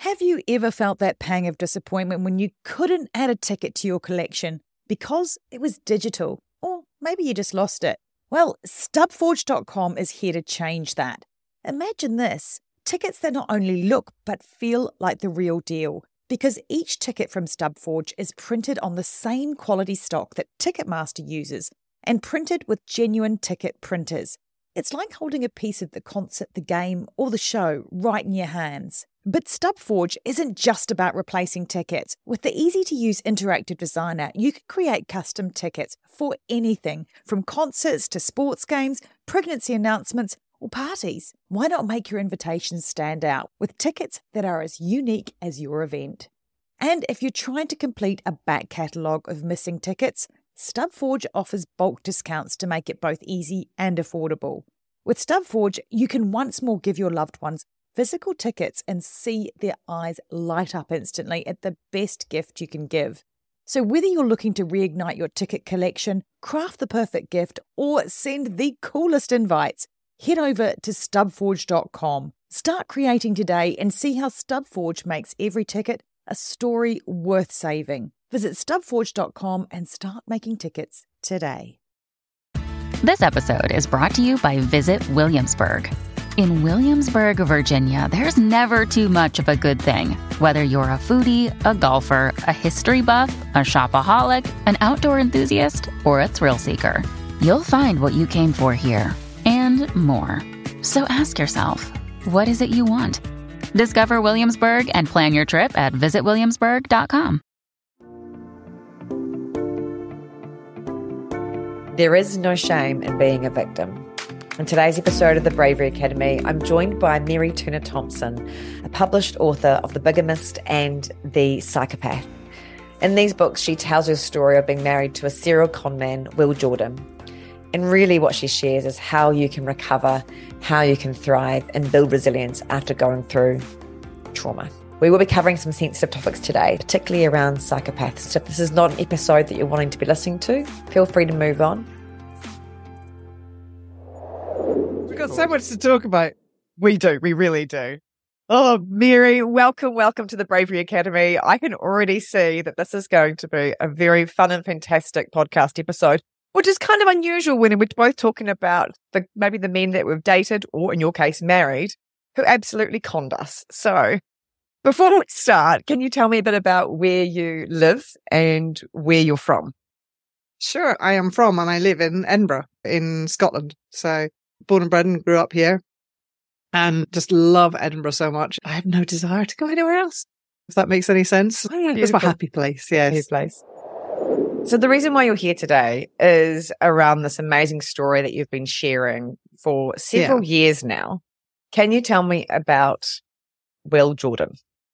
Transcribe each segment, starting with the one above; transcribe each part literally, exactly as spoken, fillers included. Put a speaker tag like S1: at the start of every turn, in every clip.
S1: Have you ever felt that pang of disappointment when you couldn't add a ticket to your collection because it was digital? Or maybe you just lost it. Well, stub forge dot com is here to change that. Imagine this, tickets that not only look but feel like the real deal, because each ticket from StubForge is printed on the same quality stock that Ticketmaster uses and printed with genuine ticket printers. It's like holding a piece of the concert, the game, or the show right in your hands. But StubForge isn't just about replacing tickets. With the easy-to-use interactive designer, you can create custom tickets for anything, from concerts to sports games, pregnancy announcements, or parties. Why not make your invitations stand out with tickets that are as unique as your event? And if you're trying to complete a back catalogue of missing tickets, StubForge offers bulk discounts to make it both easy and affordable. With StubForge, you can once more give your loved ones physical tickets and see their eyes light up instantly at the best gift you can give. So whether you're looking to reignite your ticket collection, craft the perfect gift, or send the coolest invites, head over to stub forge dot com. Start creating today and see how StubForge makes every ticket a story worth saving. Visit stub forge dot com and start making tickets today.
S2: This episode is brought to you by Visit Williamsburg. In Williamsburg, Virginia, there's never too much of a good thing. Whether you're a foodie, a golfer, a history buff, a shopaholic, an outdoor enthusiast, or a thrill seeker, you'll find what you came for here and more. So ask yourself, what is it you want? Discover Williamsburg and plan your trip at visit williamsburg dot com.
S3: There is no shame in being a victim. In today's episode of the Bravery Academy, I'm joined by Mary Turner Thompson, a published author of The Bigamist and The Psychopath. In these books, she tells her story of being married to a serial conman, Will Jordan. And really what she shares is how you can recover, how you can thrive, and build resilience after going through trauma. We will be covering some sensitive topics today, particularly around psychopaths. So if this is not an episode that you're wanting to be listening to, feel free to move on.
S4: We've got so much to talk about. We do. We really do. Oh, Mary, welcome, welcome to the Bravery Academy. I can already see that this is going to be a very fun and fantastic podcast episode, which is kind of unusual when we're both talking about the maybe the men that we've dated, or in your case, married, who absolutely conned us. So before we start, can you tell me a bit about where you live and where you're from?
S5: Sure. I am from and I live in Edinburgh in Scotland. So born and bred and grew up here and just love Edinburgh so much. I have no desire to go anywhere else, if that makes any sense. It's my happy place. Yes.
S3: Happy place. So the reason why you're here today is around this amazing story that you've been sharing for several yeah. years now. Can you tell me about Will Jordan?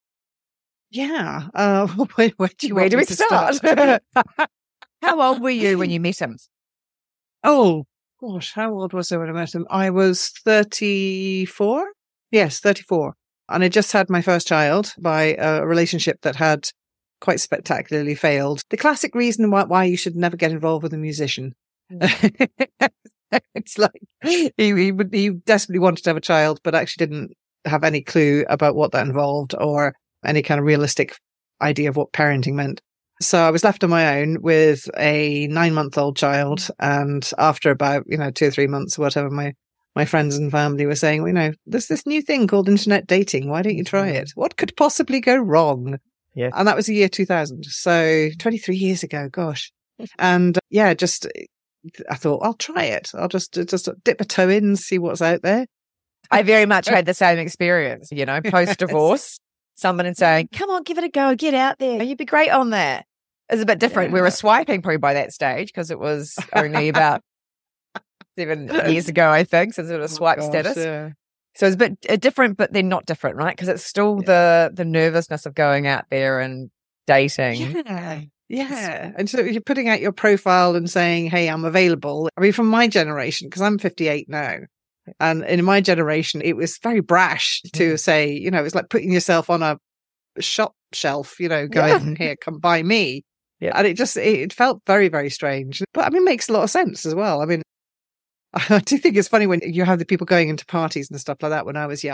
S5: Yeah. Uh, where, where do, you
S3: where do we
S5: start?
S3: start? How old were you when you met him?
S5: Oh, gosh, how old was I when I met him? I was thirty-four. Yes, thirty-four. And I just had my first child by a relationship that had quite spectacularly failed. The classic reason why, why you should never get involved with a musician. Mm. It's like he, he, would, he desperately wanted to have a child, but actually didn't have any clue about what that involved or any kind of realistic idea of what parenting meant. So I was left on my own with a nine-month-old child. And after about, you know, two or three months or whatever, my, my friends and family were saying, well, you know, there's this new thing called internet dating. Why don't you try it? What could possibly go wrong?
S3: Yeah.
S5: And that was the year two thousand. So twenty-three years ago, gosh. And uh, yeah, just, I thought, I'll try it. I'll just, just dip a toe in and see what's out there.
S3: I very much had the same experience, you know, post-divorce. Someone saying, come on, give it a go, get out there. You'd be great on that. It's a bit different. Yeah. We were swiping probably by that stage because it was only about seven years ago, I think, since it was swipe oh, gosh, status. Yeah. So it's a bit uh, different, but they're not different, right? Because it's still yeah. the the nervousness of going out there and dating.
S5: Yeah, yeah. And so you're putting out your profile and saying, hey, I'm available. I mean, from my generation, because I'm fifty-eight now, and in my generation, it was very brash to mm. say, you know, it was like putting yourself on a shop shelf, you know, going, yeah. here, come buy me. Yeah. And it just, it felt very, very strange. But I mean, it makes a lot of sense as well. I mean, I do think it's funny when you have the people going into parties and stuff like that when I was young.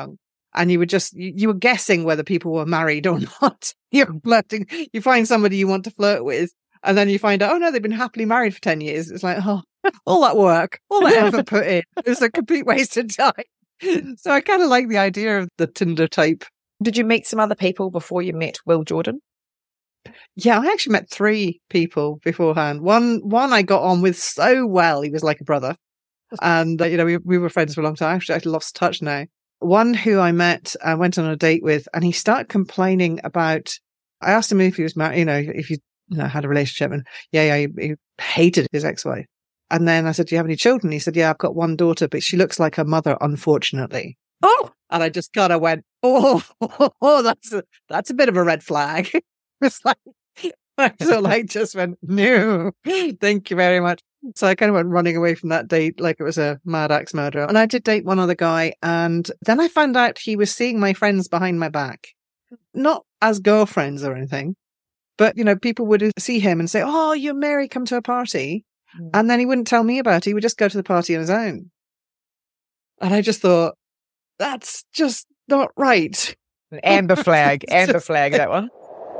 S5: And you were just, you, you were guessing whether people were married or not. You're flirting. You find somebody you want to flirt with, and then you find out, oh no, they've been happily married for ten years. It's like, oh, all that work, all that effort put in, it was a complete waste of time. So I kind of like the idea of the Tinder type.
S4: Did you meet some other people before you met Will Jordan?
S5: Yeah, I actually met three people beforehand. One, one I got on with so well. He was like a brother. And, uh, you know, we, we were friends for a long time. Actually, I lost touch now. One who I met and went on a date with, and he started complaining about, I asked him if he was married, you know, if you, you know, had a relationship, and yeah, yeah, he, he hated his ex-wife. And then I said, do you have any children? He said, yeah, I've got one daughter, but she looks like her mother, unfortunately. Oh, and I just kind of went, oh, oh, oh, that's a, that's a bit of a red flag. It's like, I sort of like just went, no, thank you very much. So I kind of went running away from that date like it was a mad axe murderer. And I did date one other guy. And then I found out he was seeing my friends behind my back, not as girlfriends or anything, but, you know, people would see him and say, oh, you're Mary, come to a party. Mm. And then he wouldn't tell me about it. He would just go to the party on his own. And I just thought, that's just not right.
S4: An amber flag, amber flag, that one.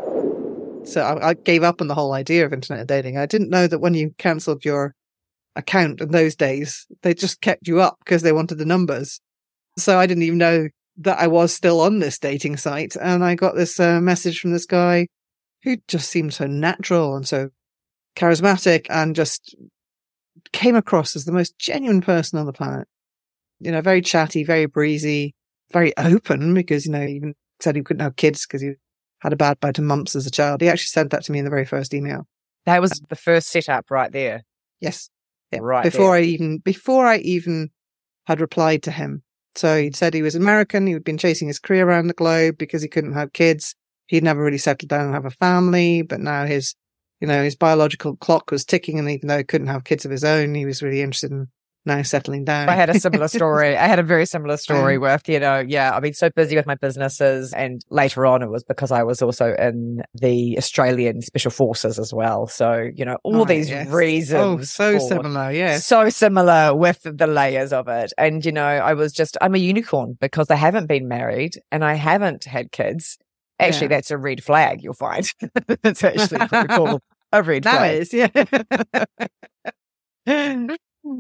S5: So I, I gave up on the whole idea of internet dating. I didn't know that when you cancelled your account in those days, they just kept you up because they wanted the numbers. So I didn't even know that I was still on this dating site. And I got this uh, message from this guy who just seemed so natural and so charismatic and just came across as the most genuine person on the planet. You know, very chatty, very breezy, very open because, you know, he even said he couldn't have kids because he had a bad bout of mumps as a child. He actually said that to me in the very first email.
S4: That was the first setup right there.
S5: Yes. Yeah.
S4: Right.
S5: Before
S4: there.
S5: I even, before I even had replied to him. So he'd said he was American. He'd been chasing his career around the globe because he couldn't have kids. He'd never really settled down and have a family, but now his, you know, his biological clock was ticking, and even though he couldn't have kids of his own, he was really interested in now settling down.
S4: I had a similar story. I had a very similar story um, with, you know, yeah, I've been so busy with my businesses, and later on it was because I was also in the Australian Special Forces as well. So, you know, all oh, these yes. reasons.
S5: Oh, so similar, yeah.
S4: So similar with the layers of it. And, you know, I was just, I'm a unicorn because I haven't been married and I haven't had kids. Actually, yeah. That's a red flag, you'll find. It's actually pretty cool. A red
S5: that
S4: flag.
S5: That is, yeah.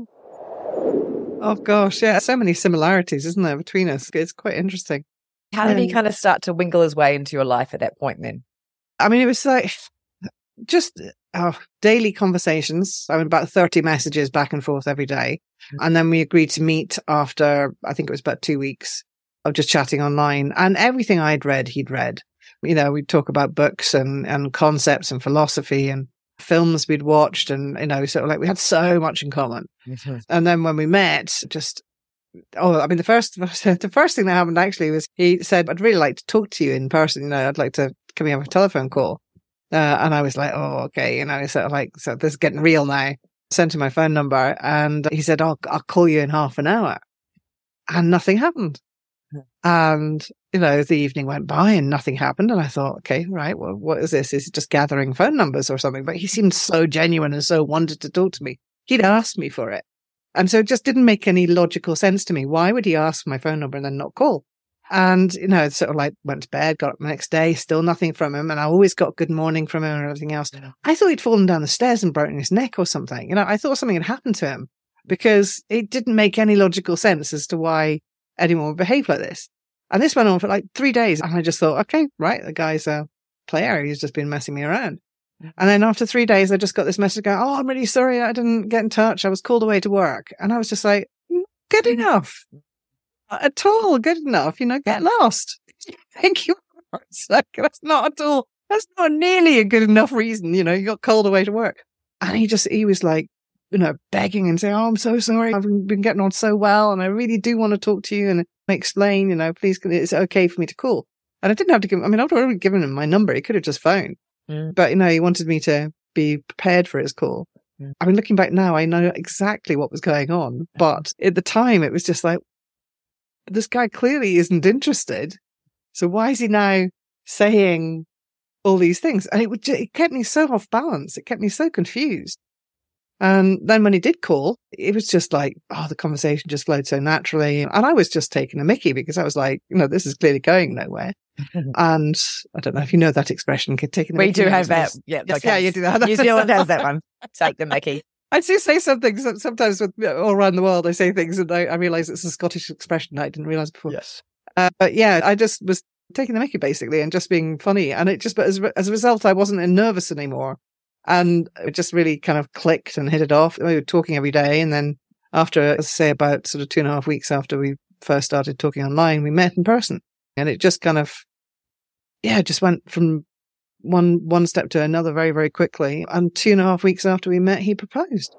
S5: Oh gosh, yeah, so many similarities, isn't there, between us? It's quite interesting.
S4: How did um, he kind of start to wingle his way into your life at that point then?
S5: I mean, it was like just oh, daily conversations. I mean, about thirty messages back and forth every day. Mm-hmm. And then we agreed to meet after, I think it was about two weeks of just chatting online. And everything I'd read, he'd read. You know, we'd talk about books and, and concepts and philosophy and films we'd watched, and, you know, sort of like we had so much in common. Mm-hmm. And then when we met, just, oh, I mean, the first, the first thing that happened actually was he said, I'd really like to talk to you in person. You know, I'd like to, can we have a telephone call? Uh, and I was like, oh, okay. You know, sort of like, so this is getting real now. Sent him my phone number, and he said, oh, I'll call you in half an hour. And nothing happened. And, you know, the evening went by and nothing happened. And I thought, okay, right, well, what is this? Is he just gathering phone numbers or something? But he seemed so genuine and so wanted to talk to me. He'd asked me for it. And so it just didn't make any logical sense to me. Why would he ask for my phone number and then not call? And, you know, sort of like went to bed, got up the next day, still nothing from him. And I always got good morning from him and everything else. I thought he'd fallen down the stairs and broken his neck or something. You know, I thought something had happened to him because it didn't make any logical sense as to why anyone would behave like this. And this went on for like three days. And I just thought, okay, right, the guy's a player. He's just been messing me around. And then after three days, I just got this message going, oh, I'm really sorry I didn't get in touch. I was called away to work. And I was just like, good enough. Not at all good enough. You know, get lost. Thank you. Like, that's not at all, that's not nearly a good enough reason. You know, you got called away to work. And he just, he was like, you know, begging and saying, oh, I'm so sorry. I've been getting on so well. And I really do want to talk to you and explain, you know, please, it's okay for me to call. And I didn't have to give him, I mean, I'd already given him my number. He could have just phoned. Mm. But, you know, he wanted me to be prepared for his call. Mm. I mean, looking back now, I know exactly what was going on. But at the time, it was just like, this guy clearly isn't interested. So why is he now saying all these things? And it would, it kept me so off balance. It kept me so confused. And then when he did call, it was just like, oh, the conversation just flowed so naturally. And I was just taking a mickey because I was like, you know, this is clearly going nowhere. And I don't know if you know that expression, taking a
S4: We
S5: mickey.
S4: do have that. Yeah,
S5: Yes,
S4: okay.
S5: yeah, you do that.
S4: New Zealand has that one. Take the mickey.
S5: I do say something sometimes with all around the world. I say things and I, I realize it's a Scottish expression I didn't realize before.
S4: Yes.
S5: Uh, but yeah, I just was taking the mickey basically and just being funny. And it just, but as, as a result, I wasn't nervous anymore. And it just really kind of clicked and hit it off. We were talking every day. And then after, as I say, about sort of two and a half weeks after we first started talking online, we met in person. And it just kind of, yeah, just went from one one step to another very, very quickly. And two and a half weeks after we met, he proposed.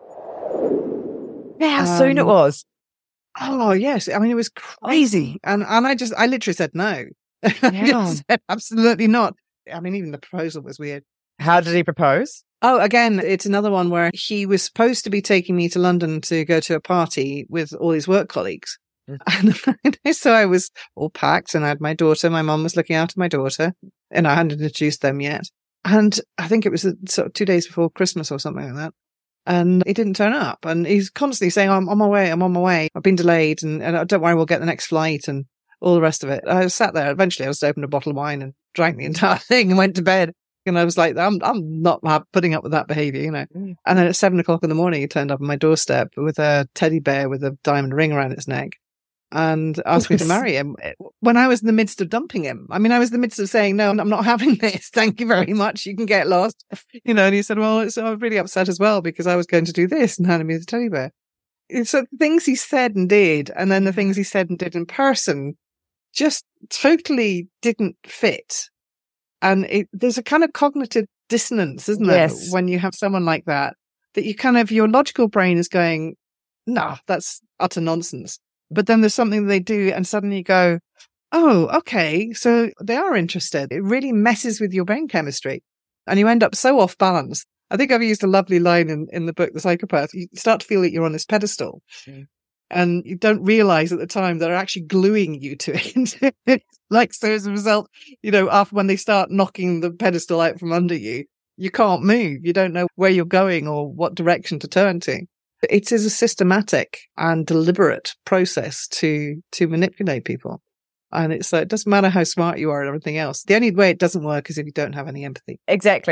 S4: Yeah, how soon it
S5: Um,
S4: was.
S5: Oh, yes. I mean, it was crazy. And and I just, I literally said no. I
S4: Yeah.
S5: just said absolutely not. I mean, even the proposal was weird.
S4: How did he propose?
S5: Oh, again, it's another one where he was supposed to be taking me to London to go to a party with all his work colleagues.
S4: Mm.
S5: And so I was all packed and I had my daughter. My mum was looking after my daughter and I hadn't introduced them yet. And I think it was uh, sort of two days before Christmas or something like that. And he didn't turn up. And he's constantly saying, I'm on my way, I'm on my way. I've been delayed and, and don't worry, we'll get the next flight and all the rest of it. I sat there. Eventually I just opened a bottle of wine and drank the entire thing and went to bed. And I was like, I'm I'm not putting up with that behavior, you know.
S4: Mm.
S5: And then at seven o'clock in the morning, he turned up on my doorstep with a teddy bear with a diamond ring around its neck and asked me to marry him when I was in the midst of dumping him. I mean, I was in the midst of saying, no, I'm not having this. Thank you very much. You can get lost. You know, and he said, well, it's, I was really upset as well because I was going to do this and handed me the teddy bear. So the things he said and did, and then the things he said and did in person just totally didn't fit. And it, there's a kind of cognitive dissonance, isn't there?
S4: Yes.
S5: When you have someone like that, that you kind of, your logical brain is going, no, that's utter nonsense. But then there's something they do and suddenly you go, oh, okay. So they are interested. It really messes with your brain chemistry and you end up so off balance. I think I've used a lovely line in, in the book, The Psychopath. You start to feel that you're on this pedestal mm. and you don't realize at the time they're actually gluing you to it. Like, so as a result, you know, after when they start knocking the pedestal out from under you, you can't move. You don't know where you're going or what direction to turn to. It is a systematic and deliberate process to, to manipulate people. And it's like, it doesn't matter how smart you are and everything else. The only way it doesn't work is if you don't have any empathy.
S4: Exactly.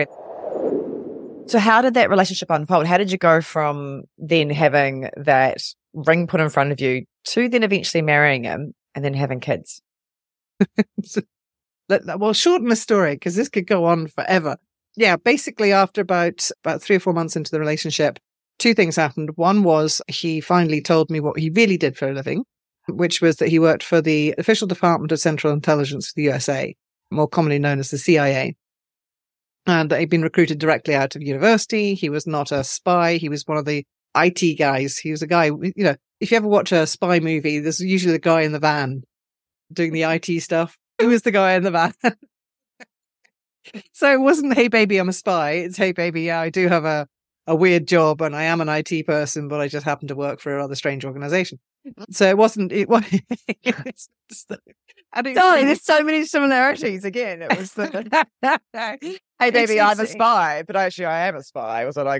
S4: So how did that relationship unfold? How did you go from then having that ring put in front of you to then eventually marrying him and then having kids?
S5: Well, shorten the story because this could go on forever. Yeah, basically after about, about three or four months into the relationship, two things happened. One was he finally told me what he really did for a living, which was that he worked for the Official Department of Central Intelligence of the U S A, more commonly known as the C I A. And he'd been recruited directly out of university. He was not a spy. He was one of the I T guys. He was a guy, you know, if you ever watch a spy movie, there's usually the guy in the van doing the I T stuff. He was the guy in the van. So it wasn't, hey, baby, I'm a spy. It's, hey, baby, yeah, I do have a, a weird job and I am an I T person, but I just happen to work for a rather strange organization. So it wasn't, it was, and it,
S4: Sorry, there's so many similarities again. It was the, hey, baby,
S5: It's-
S4: I'm a
S5: it's-
S4: spy, but actually I am a spy. Was it like,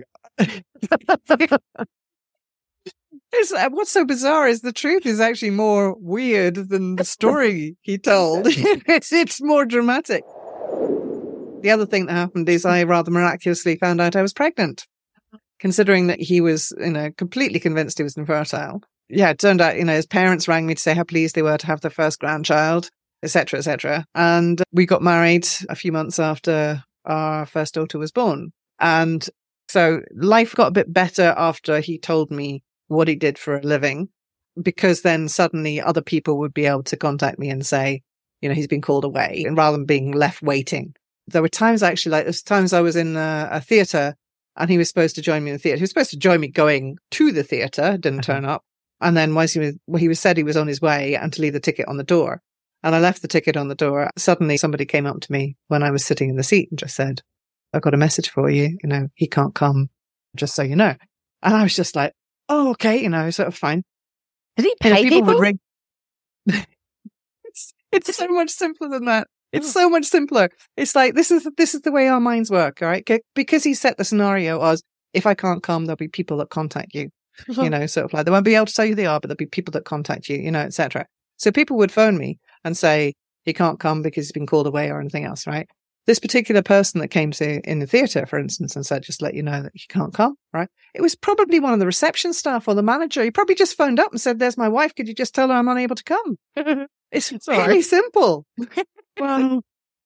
S5: It's, uh, what's so bizarre is the truth is actually more weird than the story he told. it's, it's more dramatic. The other thing that happened is I rather miraculously found out I was pregnant, considering that he was, you know, completely convinced he was infertile. Yeah, it turned out, you know, his parents rang me to say how pleased they were to have their first grandchild, et cetera, et cetera. And we got married a few months after our first daughter was born. And so life got a bit better after he told me what he did for a living, because then suddenly other people would be able to contact me and say, you know, he's been called away, and rather than being left waiting. There were times actually, like there's times I was in a, a theatre and he was supposed to join me in the theatre. He was supposed to join me going to the theatre, didn't turn up. And then once he was, well, he was said he was on his way and to leave the ticket on the door. And I left the ticket on the door. Suddenly somebody came up to me when I was sitting in the seat and just said, I've got a message for you. You know, he can't come, just so you know. And I was just like, oh, okay, you know, sort of fine.
S4: did he
S5: You know,
S4: pay
S5: people
S4: people?
S5: would ring. it's, it's so much simpler than that. It's so much simpler. It's like, this is, this is the way our minds work, all right? Because he set the scenario as, if I can't come, there'll be people that contact you, you know, sort of like, they won't be able to tell you they are, but there'll be people that contact you, you know, et cetera. So people would phone me and say, he can't come because he's been called away or anything else, right? This particular person that came to in the theatre, for instance, and said, just let you know that he can't come, right? It was probably one of the reception staff or the manager. He probably just phoned up and said, there's my wife. Could you just tell her I'm unable to come? It's really simple. Well,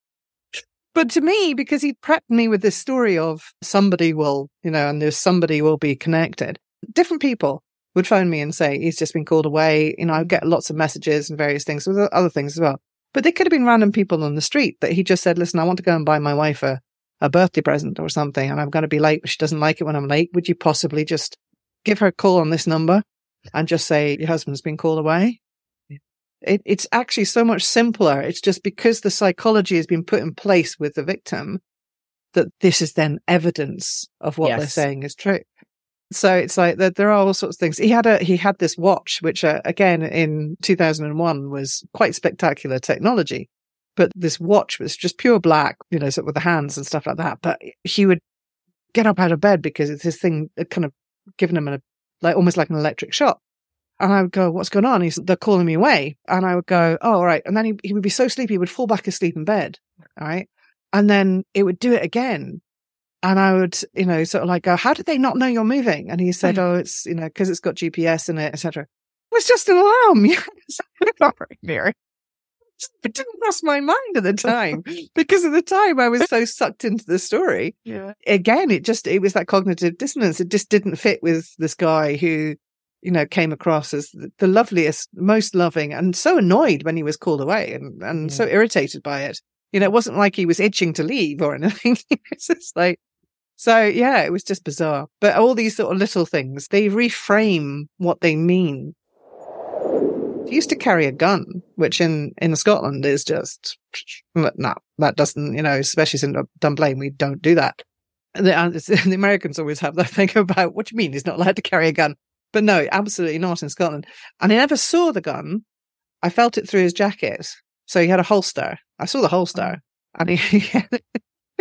S5: but to me, because he prepped me with this story of somebody will, you know, and there's somebody will be connected. Different people would phone me and say, he's just been called away. You know, I get lots of messages and various things with other things as well. But they could have been random people on the street that he just said, listen, I want to go and buy my wife a, a birthday present or something, and I'm going to be late, but she doesn't like it when I'm late. Would you possibly just give her a call on this number and just say, your husband's been called away? It, it's actually so much simpler. It's just because the psychology has been put in place with the victim that this is then evidence of what yes. they're saying is true. So it's like that there are all sorts of things. He had a he had this watch, which uh, again in two thousand one was quite spectacular technology. But this watch was just pure black, you know, sort of with the hands and stuff like that. But he would get up out of bed because it's this thing had kind of given him a like almost like an electric shock. And I would go, what's going on? He's they're calling me away. And I would go, oh, all right. And then he he would be so sleepy, he would fall back asleep in bed. All right. And then it would do it again. And I would, you know, sort of like go, how did they not know you're moving? And he said, oh, it's, you know, because it's got G P S in it, et cetera. It was just an alarm. Sorry, Mary. It didn't cross my mind at the time because at the time I was so sucked into the story. Yeah. Again, it just, it was that cognitive dissonance. It just didn't fit with this guy who, you know, came across as the loveliest, most loving, and so annoyed when he was called away and, and yeah. so irritated by it. You know, it wasn't like he was itching to leave or anything. It's just like, so yeah, it was just bizarre. But all these sort of little things, they reframe what they mean. He used to carry a gun, which in, in Scotland is just, no, that doesn't, you know, especially in Dunblane, we don't do that. The, the Americans always have that thing about, what do you mean he's not allowed to carry a gun? But no, absolutely not in Scotland. And I never saw the gun. I felt it through his jacket. So he had a holster. I saw the holster. And he, he had it.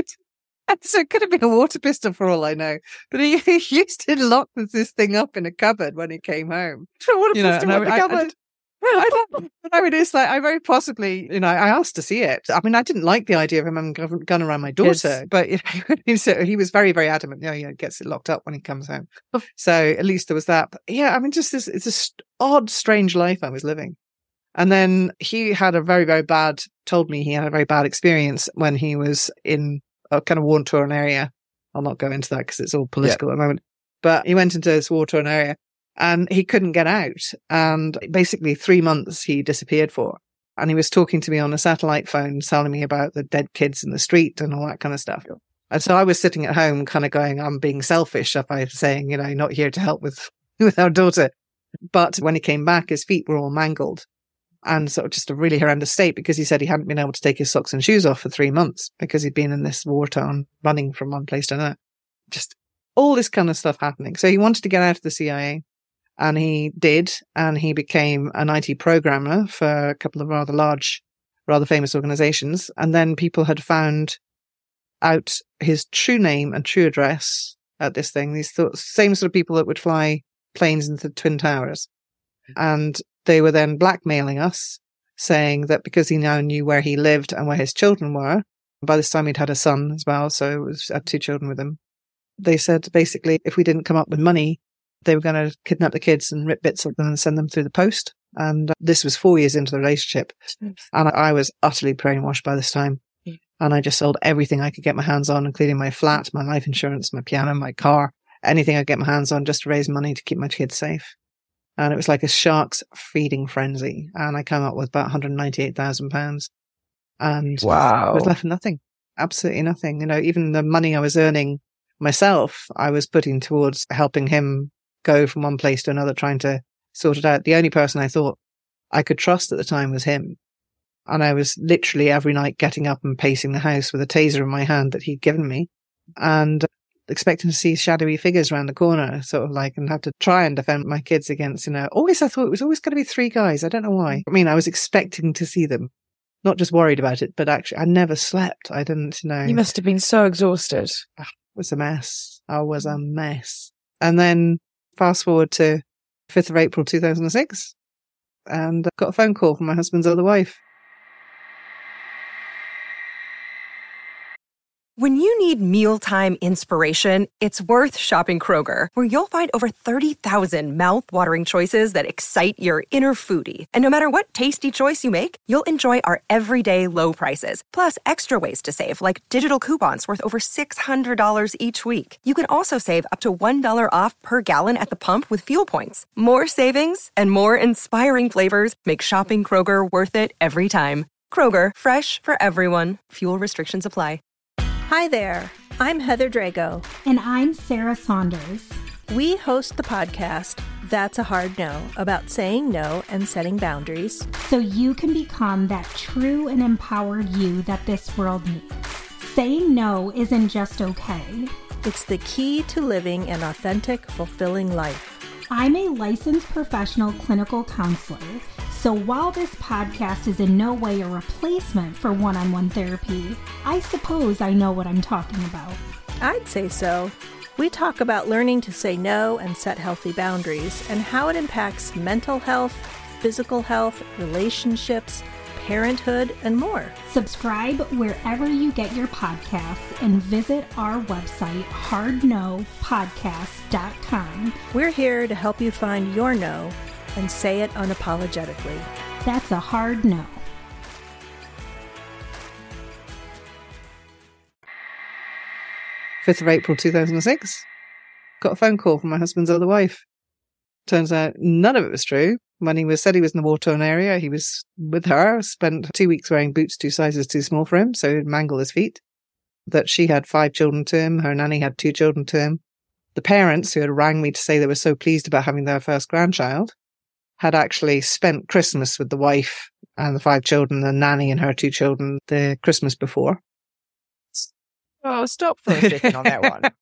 S5: So it could have been a water pistol for all I know. But he, he used to lock this thing up in a cupboard when he came home. A water you know, pistol in the I, cupboard. I, I, I don't I mean, it's like, I very possibly, you know, I asked to see it. I mean, I didn't like the idea of him having a gun around my daughter, it's, but you know, he was very, very adamant. You know, he gets it locked up when he comes home. So at least there was that. But yeah, I mean, just this, it's this odd, strange life I was living. And then he had a very, very bad, told me he had a very bad experience when he was in a kind of war-torn area. I'll not go into that because it's all political yeah. at the moment. But he went into this war-torn area and he couldn't get out. And basically three months he disappeared for. And he was talking to me on a satellite phone, telling me about the dead kids in the street and all that kind of stuff. Yeah. And so I was sitting at home kind of going, I'm being selfish by saying, you know, not here to help with, with our daughter. But when he came back, his feet were all mangled. And sort of just a really horrendous state because he said he hadn't been able to take his socks and shoes off for three months because he'd been in this war town running from one place to another. Just all this kind of stuff happening. So he wanted to get out of the C I A and he did. And he became an I T programmer for a couple of rather large, rather famous organizations. And then people had found out his true name and true address at this thing. These th- same sort of people that would fly planes into the Twin Towers. And they were then blackmailing us, saying that because he now knew where he lived and where his children were, by this time he'd had a son as well, so it was, had two children with him. They said basically if we didn't come up with money, they were going to kidnap the kids and rip bits of them and send them through the post. And this was four years into the relationship. And I was utterly brainwashed by this time. And I just sold everything I could get my hands on, including my flat, my life insurance, my piano, my car, anything I could get my hands on just to raise money to keep my kids safe. And it was like a shark's feeding frenzy. And I came up with about one hundred ninety-eight thousand pounds. And
S4: wow.
S5: I was left with nothing. Absolutely nothing. You know, even the money I was earning myself, I was putting towards helping him go from one place to another, trying to sort it out. The only person I thought I could trust at the time was him. And I was literally every night getting up and pacing the house with a taser in my hand that he'd given me. And expecting to see shadowy figures around the corner, sort of like, and have to try and defend my kids against, you know, always I thought it was always going to be three guys. I don't know why. I mean, I was expecting to see them, not just worried about it, but actually I never slept. I didn't, you know.
S4: You must have been so exhausted.
S5: It was a mess. I was a mess. And then fast forward to fifth of April two thousand six, and I got a phone call from my husband's other wife.
S6: When you need mealtime inspiration, it's worth shopping Kroger, where you'll find over thirty thousand mouth-watering choices that excite your inner foodie. And no matter what tasty choice you make, you'll enjoy our everyday low prices, plus extra ways to save, like digital coupons worth over six hundred dollars each week. You can also save up to one dollar off per gallon at the pump with fuel points. More savings and more inspiring flavors make shopping Kroger worth it every time. Kroger, fresh for everyone. Fuel restrictions apply.
S7: Hi there, I'm Heather Drago.
S8: And I'm Sarah Saunders.
S7: We host the podcast, That's a Hard No, about saying no and setting boundaries.
S8: So you can become that true and empowered you that this world needs. Saying no isn't just okay.
S7: It's the key to living an authentic, fulfilling life.
S8: I'm a licensed professional clinical counselor. So while this podcast is in no way a replacement for one-on-one therapy, I suppose I know what I'm talking about.
S7: I'd say so. We talk about learning to say no and set healthy boundaries and how it impacts mental health, physical health, relationships, parenthood, and more.
S8: Subscribe wherever you get your podcasts and visit our website, hard no podcast dot com.
S7: We're here to help you find your no and say it unapologetically.
S8: That's a hard no.
S5: fifth of April two thousand six, got a phone call from my husband's other wife. Turns out none of it was true. When he was said he was in the war-torn area, he was with her, spent two weeks wearing boots two sizes too small for him, so he'd mangle his feet. That she had five children to him, her nanny had two children to him. The parents, who had rang me to say they were so pleased about having their first grandchild, had actually spent Christmas with the wife and the five children, the nanny and her two children, the Christmas before.
S4: Oh, stop for a second on that one.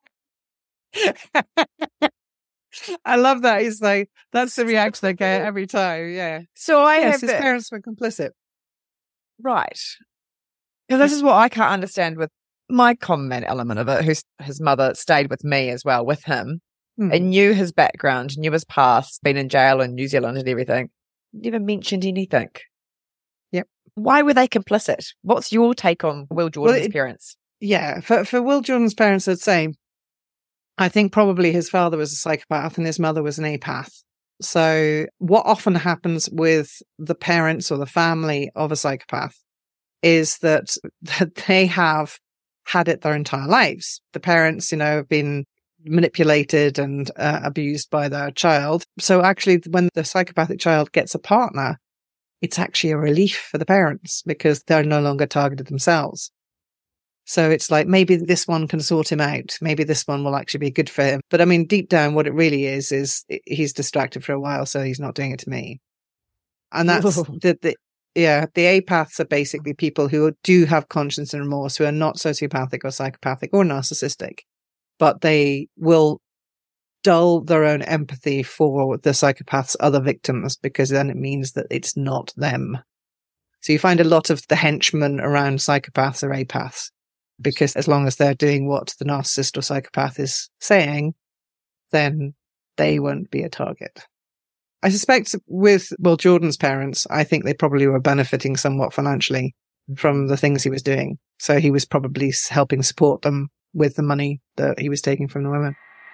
S5: I love that. He's like, that's the reaction I get every time. Yeah.
S4: So I
S5: yes,
S4: have
S5: his
S4: the,
S5: parents were complicit.
S4: Right. Because this is what I can't understand with my combat element of it, whose his mother stayed with me as well, with him, mm. and knew his background, knew his past, been in jail in New Zealand and everything. Never mentioned anything.
S5: Yep.
S4: Why were they complicit? What's your take on Will Jordan's well, it, parents?
S5: Yeah, for, for Will Jordan's parents, I'd say, I think probably his father was a psychopath and his mother was an apath. So what often happens with the parents or the family of a psychopath is that, that they have had it their entire lives. The parents, you know, have been manipulated and uh, abused by their child. So actually, when the psychopathic child gets a partner, it's actually a relief for the parents because they're no longer targeted themselves. So it's like, maybe this one can sort him out. Maybe this one will actually be good for him. But I mean, deep down, what it really is, is he's distracted for a while, so he's not doing it to me. And that's the, the, yeah, the apaths are basically people who do have conscience and remorse, who are not sociopathic or psychopathic or narcissistic, but they will dull their own empathy for the psychopath's other victims because then it means that it's not them. So you find a lot of the henchmen around psychopaths are apaths. Because as long as they're doing what the narcissist or psychopath is saying, then they won't be a target. I suspect with Will Jordan's parents, I think they probably were benefiting somewhat financially from the things he was doing. So he was probably helping support them with the money that he was taking from the women.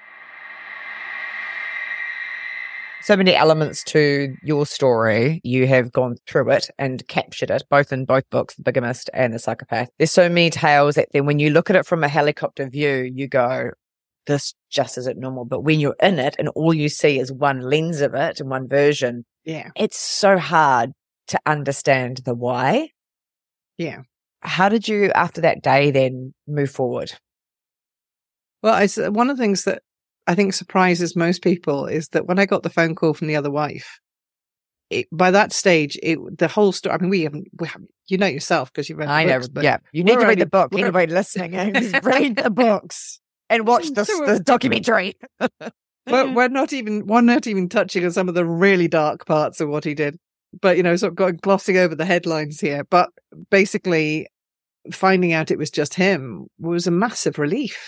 S4: So many elements to your story. You have gone through it and captured it, both in both books, The Bigamist and The Psychopath. There's so many tales that then when you look at it from a helicopter view, you go, this just isn't normal. But when you're in it and all you see is one lens of it and one version,
S5: yeah, it's
S4: so hard to understand the why.
S5: Yeah.
S4: How did you, after that day, then move forward?
S5: Well, it's one of the things that I think surprises most people is that when I got the phone call from the other wife, it, by that stage, it, the whole story, I mean, we haven't, we haven't you know yourself because you've read the
S4: I
S5: books.
S4: know, yeah. You need to read the book. Anybody listening, read the books and watch this, this documentary.
S5: we're, we're not even, we're not even touching on some of the really dark parts of what he did. But, you know, sort of going, glossing over the headlines here. But basically, finding out it was just him was a massive relief.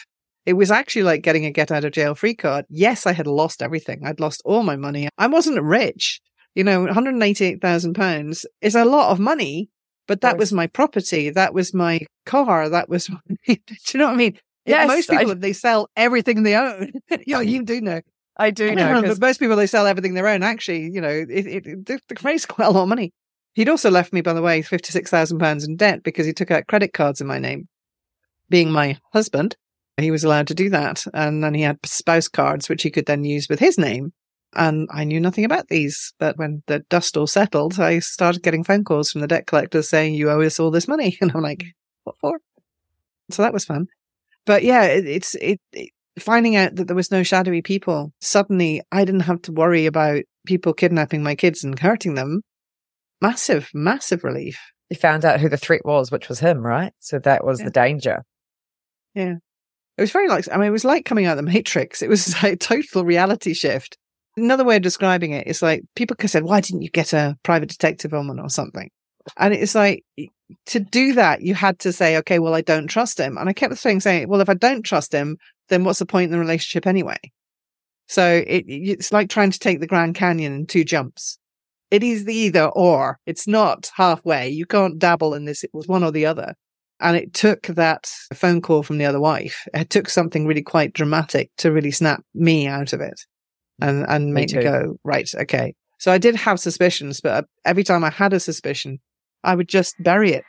S5: It was actually like getting a get out of jail free card. Yes, I had lost everything. I'd lost all my money. I wasn't rich. You know, one hundred eighty-eight thousand pounds is a lot of money, but that was my property. That was my car. That was, my, do you know what I mean?
S4: Yes,
S5: most people,
S4: I,
S5: they sell everything they own. Yeah, you do know.
S4: I do know.
S5: But most people, they sell everything they own. Actually, you know, it, it, it, they raise quite a lot of money. He'd also left me, by the way, fifty-six thousand pounds in debt because he took out credit cards in my name. Being my husband, he was allowed to do that. And then he had spouse cards, which he could then use with his name. And I knew nothing about these. But when the dust all settled, I started getting phone calls from the debt collectors saying, you owe us all this money. And I'm like, what for? So that was fun. But yeah, it, it's it, it finding out that there was no shadowy people. Suddenly, I didn't have to worry about people kidnapping my kids and hurting them. Massive, massive relief.
S3: You found out who the threat was, which was him, right? So that was
S5: yeah.
S3: the danger.
S5: Yeah. It was very like, I mean, it was like coming out of the Matrix. It was like a total reality shift. Another way of describing it is like people said, why didn't you get a private detective on or something? And it's like, to do that, you had to say, okay, well, I don't trust him. And I kept saying, saying, well, if I don't trust him, then what's the point in the relationship anyway? So it, it's like trying to take the Grand Canyon in two jumps. It is the either or. It's not halfway. You can't dabble in this. It was one or the other. And it took that phone call from the other wife. It took something really quite dramatic to really snap me out of it and, and make me, me go, right, okay. So I did have suspicions, but every time I had a suspicion, I would just bury it.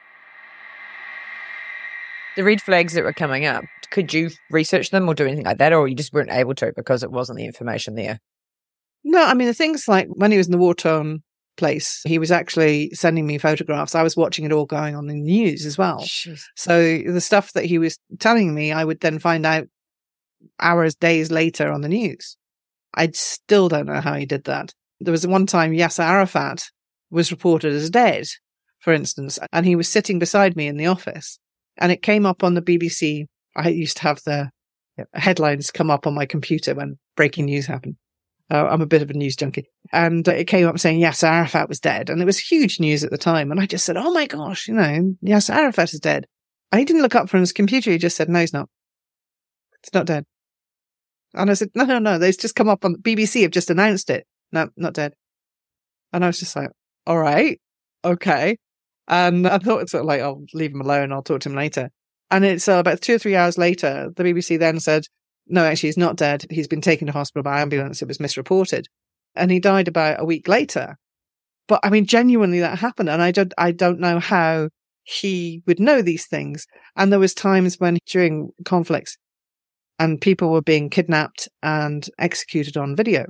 S3: The red flags that were coming up, could you research them or do anything like that? Or you just weren't able to because it wasn't the information there?
S5: No, I mean, the things like when he was in the war-torn place, he was actually sending me photographs. I was watching it all going on in the news as well. Jeez. So the stuff that he was telling me, I would then find out hours, days later on the news. I still don't know how he did that. There was one time Yasser Arafat was reported as dead, for instance, and he was sitting beside me in the office. And it came up on the B B C. I used to have the headlines come up on my computer when breaking news happened. Uh, I'm a bit of a news junkie. And uh, it came up saying Yasser Arafat was dead. And it was huge news at the time. And I just said, oh my gosh, you know, Yasser Arafat is dead. And he didn't look up from his computer. He just said, no, he's not. It's not dead. And I said, no, no, no. They've just come up on the B B C have just announced it. No, not dead. And I was just like, all right, okay. And I thought it's sort of like, I'll leave him alone. I'll talk to him later. And it's uh, about two or three hours later, the B B C then said, no, actually, he's not dead. He's been taken to hospital by ambulance. It was misreported. And he died about a week later. But I mean, genuinely that happened. And I don't, I don't know how he would know these things. And there was times when during conflicts and people were being kidnapped and executed on video,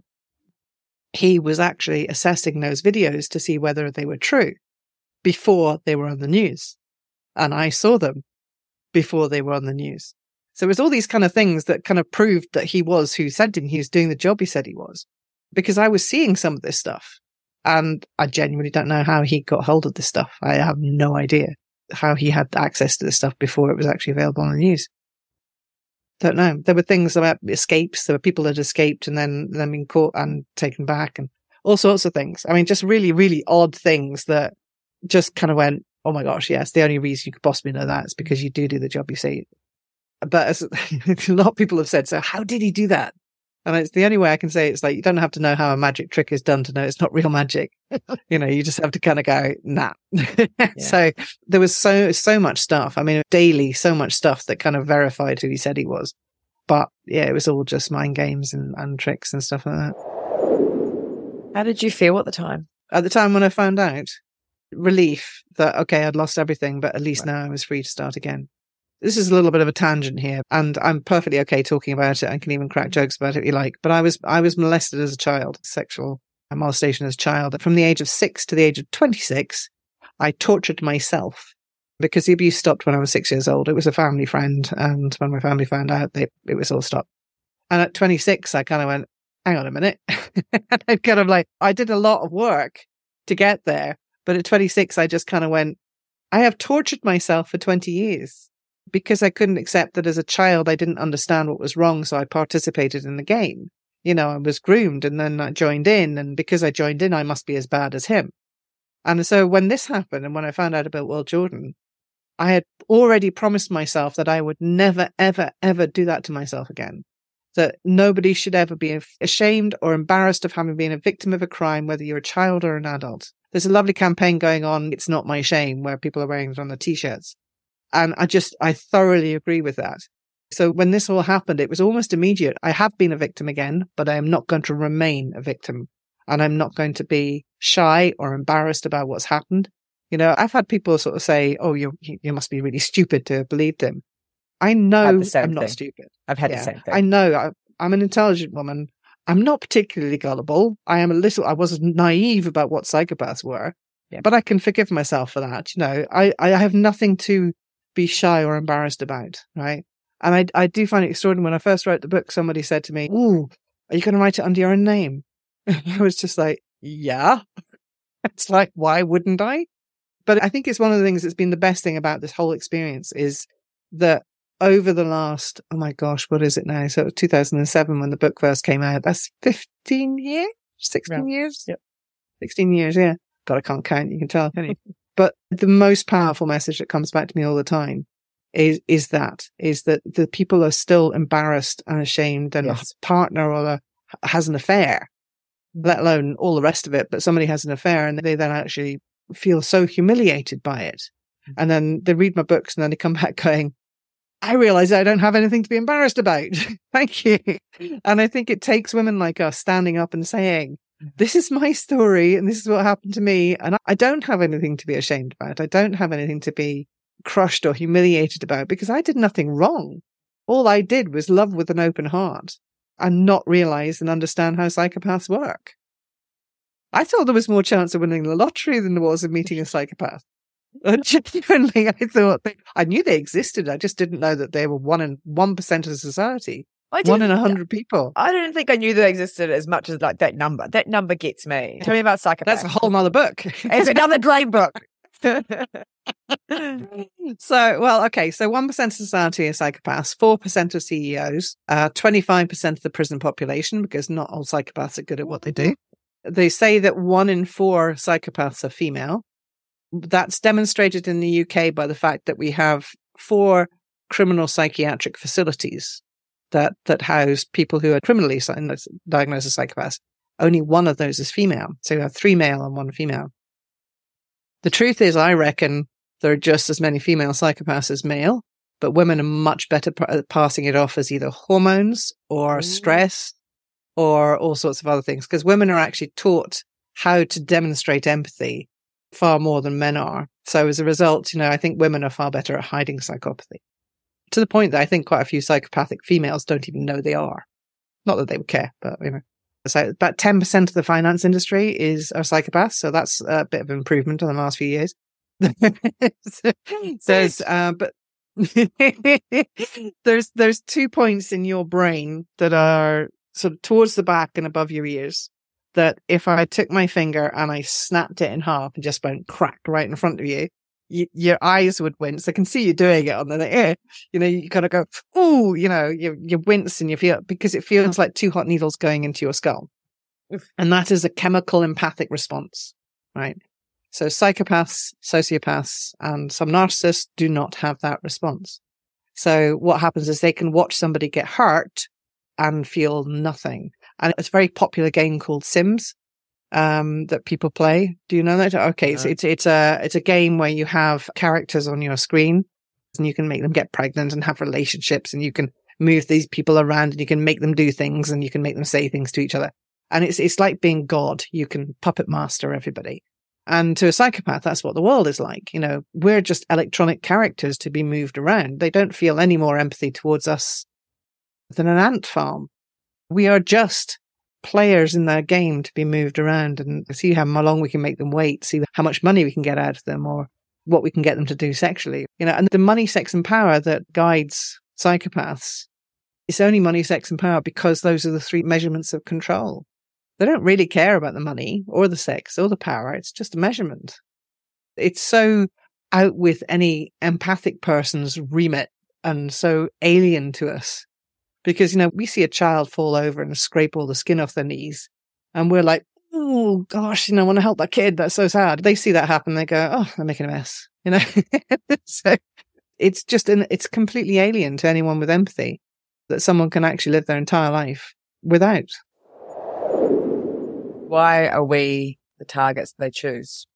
S5: he was actually assessing those videos to see whether they were true before they were on the news. And I saw them before they were on the news. So it was all these kind of things that kind of proved that he was who said him. He was doing the job he said he was. Because I was seeing some of this stuff. And I genuinely don't know how he got hold of this stuff. I have no idea how he had access to this stuff before it was actually available on the news. Don't know. There were things about escapes. There were people that escaped and then, then been caught and taken back and all sorts of things. I mean, just really, really odd things that just kind of went, oh my gosh, yes, the only reason you could possibly know that is because you do do the job you say. But as a lot of people have said, so how did he do that? And it's the only way I can say it's like, you don't have to know how a magic trick is done to know it's not real magic. You know, you just have to kind of go, nah. Yeah. So there was so, so much stuff. I mean, daily, so much stuff that kind of verified who he said he was. But yeah, it was all just mind games and, and tricks and stuff like that.
S3: How did you feel at the time?
S5: At the time when I found out, relief that, okay, I'd lost everything, but at least right. now I was free to start again. This is a little bit of a tangent here, and I'm perfectly okay talking about it. I can even crack jokes about it if you like. But I was I was molested as a child, sexual molestation as a child. From the age of six to the age of twenty-six, I tortured myself because the abuse stopped when I was six years old. It was a family friend, and when my family found out, they, it was all stopped. And at twenty-six, I kind of went, hang on a minute. And I kind of like, I did a lot of work to get there. But at twenty-six, I just kind of went, I have tortured myself for twenty years. Because I couldn't accept that as a child, I didn't understand what was wrong. So I participated in the game. You know, I was groomed and then I joined in. And because I joined in, I must be as bad as him. And so when this happened and when I found out about Will Jordan, I had already promised myself that I would never, ever, ever do that to myself again. That nobody should ever be ashamed or embarrassed of having been a victim of a crime, whether you're a child or an adult. There's a lovely campaign going on, It's Not My Shame, where people are wearing it on their t-shirts. And I just, I thoroughly agree with that. So when this all happened, it was almost immediate. I have been a victim again, but I am not going to remain a victim. And I'm not going to be shy or embarrassed about what's happened. You know, I've had people sort of say, oh, you you must be really stupid to have believed him. I know I'm
S3: thing.
S5: not stupid.
S3: I've had
S5: yeah,
S3: the same thing.
S5: I know I, I'm an intelligent woman. I'm not particularly gullible. I am a little, I was naive about what psychopaths were, yeah. But I can forgive myself for that. You know, I, I have nothing to be shy or embarrassed about, right? And I, I do find it extraordinary. When I first wrote the book, somebody said to me, ooh, are you going to write it under your own name? I was just like, yeah. It's like, why wouldn't I? But I think it's one of the things that's been the best thing about this whole experience is that over the last, oh my gosh, what is it now? So it was two thousand seven when the book first came out. That's fifteen years? sixteen
S3: yeah.
S5: years?
S3: Yep.
S5: sixteen years, yeah. God, I can't count. You can tell, can you? But the most powerful message that comes back to me all the time is is that, is that the people are still embarrassed and ashamed and yes. a partner or a, has an affair, let alone all the rest of it, but somebody has an affair and they then actually feel so humiliated by it. And then they read my books and then they come back going, I realize I don't have anything to be embarrassed about. Thank you. And I think it takes women like us standing up and saying, this is my story and this is what happened to me. And I don't have anything to be ashamed about. I don't have anything to be crushed or humiliated about because I did nothing wrong. All I did was love with an open heart and not realize and understand how psychopaths work. I thought there was more chance of winning the lottery than there was of meeting a psychopath. Genuinely, I thought they, I knew they existed. I just didn't know that they were one in one percent of society. One in a hundred people.
S4: I didn't think I knew they existed as much as like that number. That number gets me. Tell me about psychopaths.
S5: That's a whole nother book.
S4: It's another great book.
S5: So, well, okay. So one percent of society are psychopaths, four percent of C E Os, uh, twenty-five percent of the prison population, because not all psychopaths are good at what they do. They say that one in four psychopaths are female. That's demonstrated in the U K by the fact that we have four criminal psychiatric facilities that, that house people who are criminally diagnosed as psychopaths. Only one of those is female. So you have three male and one female. The truth is, I reckon there are just as many female psychopaths as male, but women are much better at passing it off as either hormones or stress or all sorts of other things, because women are actually taught how to demonstrate empathy far more than men are. So as a result, you know, I think women are far better at hiding psychopathy, to the point that I think quite a few psychopathic females don't even know they are. Not that they would care, but, you know. So about ten percent of the finance industry is are psychopaths. So that's a bit of improvement in the last few years. there's, uh, but there's, there's two points in your brain that are sort of towards the back and above your ears, that if I took my finger and I snapped it in half and just went crack right in front of you, you your eyes would wince. I can see you doing it on the air. You know, you kind of go, ooh, you know, you, you wince and you feel, because it feels like two hot needles going into your skull. And that is a chemical empathic response, right? So psychopaths, sociopaths, and some narcissists do not have that response. So what happens is they can watch somebody get hurt and feel nothing. And it's a very popular game called Sims, um, that people play. Do you know that? Okay. No. So it's, it's a, it's a game where you have characters on your screen and you can make them get pregnant and have relationships, and you can move these people around and you can make them do things and you can make them say things to each other. And it's, it's like being God. You can puppet master everybody. And to a psychopath, that's what the world is like. You know, we're just electronic characters to be moved around. They don't feel any more empathy towards us than an ant farm. We are just players in their game to be moved around and see how long we can make them wait, see how much money we can get out of them, or what we can get them to do sexually. You know, and the money, sex, and power that guides psychopaths, it's only money, sex, and power because those are the three measurements of control. They don't really care about the money or the sex or the power. It's just a measurement. It's so out with any empathic person's remit and so alien to us. Because, you know, we see a child fall over and scrape all the skin off their knees, and we're like, oh, gosh, you know, I want to help that kid. That's so sad. They see that happen. They go, oh, they're making a mess. you know? So it's just, an, it's completely alien to anyone with empathy that someone can actually live their entire life without.
S4: Why are we the targets they choose?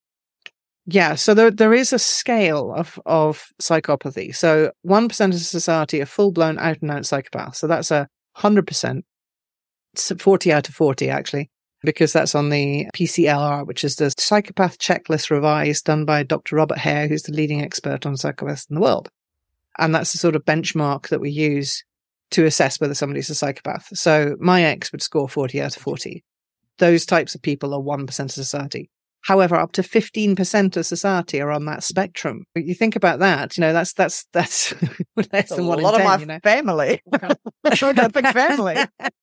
S5: Yeah, so there there is a scale of, of psychopathy. So one percent of society are full-blown out-and-out psychopaths. So that's a one hundred percent. It's forty out of forty, actually, because that's on the P C L R, which is the Psychopath Checklist Revised, done by Doctor Robert Hare, who's the leading expert on psychopaths in the world. And that's the sort of benchmark that we use to assess whether somebody's a psychopath. So my ex would score forty out of forty. Those types of people are one percent of society. However, up to fifteen percent of society are on that spectrum. You think about that, you know, that's, that's, that's less than one in ten.
S4: A lot of my
S5: you know?
S4: family. I've got a big family.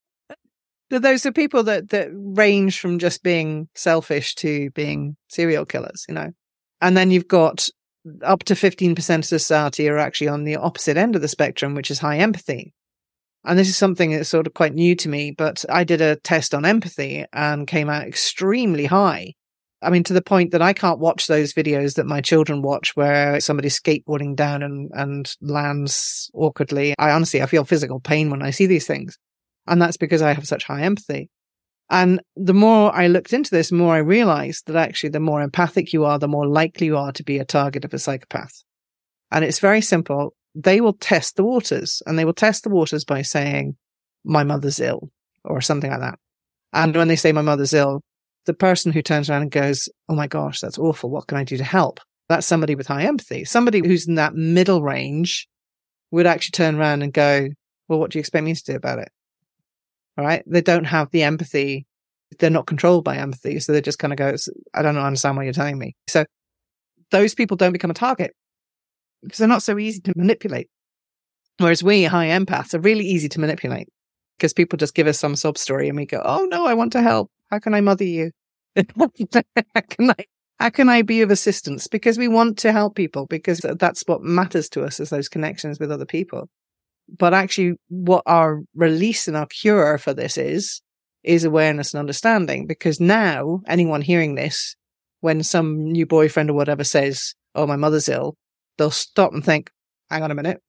S5: So those are people that, that range from just being selfish to being serial killers, you know. And then you've got up to fifteen percent of society are actually on the opposite end of the spectrum, which is high empathy. And this is something that's sort of quite new to me, but I did a test on empathy and came out extremely high. I mean, to the point that I can't watch those videos that my children watch where somebody's skateboarding down and, and lands awkwardly. I honestly, I feel physical pain when I see these things. And that's because I have such high empathy. And the more I looked into this, the more I realized that actually the more empathic you are, the more likely you are to be a target of a psychopath. And it's very simple. They will test the waters, and they will test the waters by saying, my mother's ill, or something like that. And when they say my mother's ill, the person who turns around and goes, oh my gosh, that's awful. What can I do to help? That's somebody with high empathy. Somebody who's in that middle range would actually turn around and go, well, what do you expect me to do about it? All right. They don't have the empathy. They're not controlled by empathy. So they just kind of go, I don't understand what you're telling me. So those people don't become a target because they're not so easy to manipulate. Whereas we high empaths are really easy to manipulate because people just give us some sob story and we go, oh no, I want to help. How can I mother you? how can I, how can I be of assistance? Because we want to help people, because that's what matters to us, is those connections with other people. But actually what our release and our cure for this is, is awareness and understanding. Because now anyone hearing this, when some new boyfriend or whatever says, oh, my mother's ill, they'll stop and think, hang on a minute,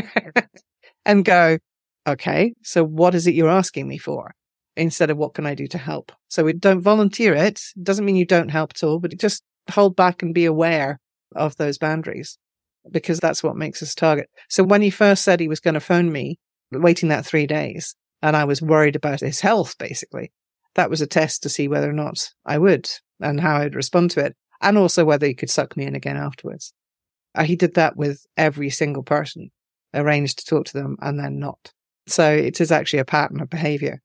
S5: and go, okay, so what is it you're asking me for? Instead of what can I do to help? So we don't volunteer it. It doesn't mean you don't help at all, but just hold back and be aware of those boundaries, because that's what makes us target. So when he first said he was going to phone me, waiting that three days, and I was worried about his health, basically, that was a test to see whether or not I would and how I'd respond to it, and also whether he could suck me in again afterwards. Uh, he did that with every single person, arranged to talk to them and then not. So it is actually a pattern of behavior.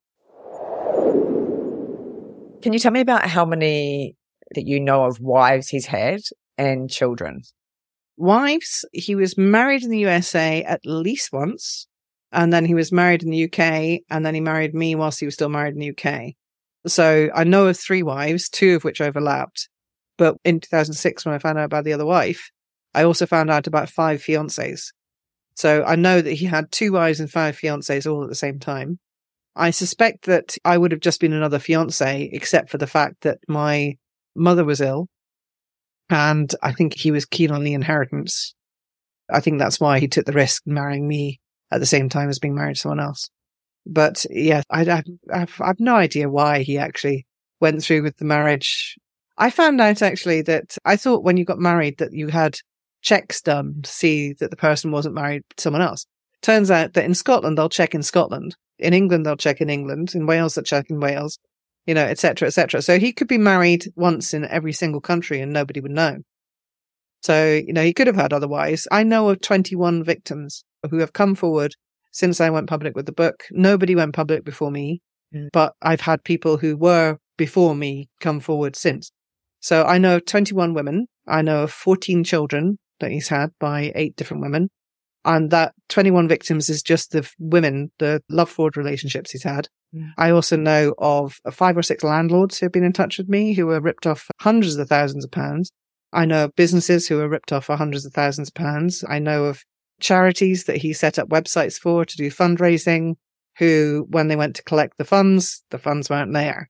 S4: Can you tell me about how many that you know of wives he's had and children?
S5: Wives, he was married in the U S A at least once, and then he was married in the U K, and then he married me whilst he was still married in the U K. So I know of three wives, two of which overlapped. But in two thousand six, when I found out about the other wife, I also found out about five fiancés. So I know that he had two wives and five fiancés all at the same time. I suspect that I would have just been another fiancé, except for the fact that my mother was ill. And I think he was keen on the inheritance. I think that's why he took the risk marrying me at the same time as being married to someone else. But yeah, I, I, I've, I've no idea why he actually went through with the marriage. I found out actually that I thought when you got married that you had checks done to see that the person wasn't married to someone else. Turns out that in Scotland, they'll check in Scotland. In England, they'll check in England. In Wales, they'll check in Wales, you know, et cetera, et cetera. So he could be married once in every single country and nobody would know. So, you know, he could have had otherwise. I know of twenty-one victims who have come forward since I went public with the book. Nobody went public before me, mm. but I've had people who were before me come forward since. So I know of twenty-one women. I know of fourteen children that he's had by eight different women. And that twenty-one victims is just the women, the love fraud relationships he's had. Yeah. I also know of five or six landlords who have been in touch with me who were ripped off hundreds of thousands of pounds. I know of businesses who were ripped off for hundreds of thousands of pounds. I know of charities that he set up websites for to do fundraising, who, when they went to collect the funds, the funds weren't there.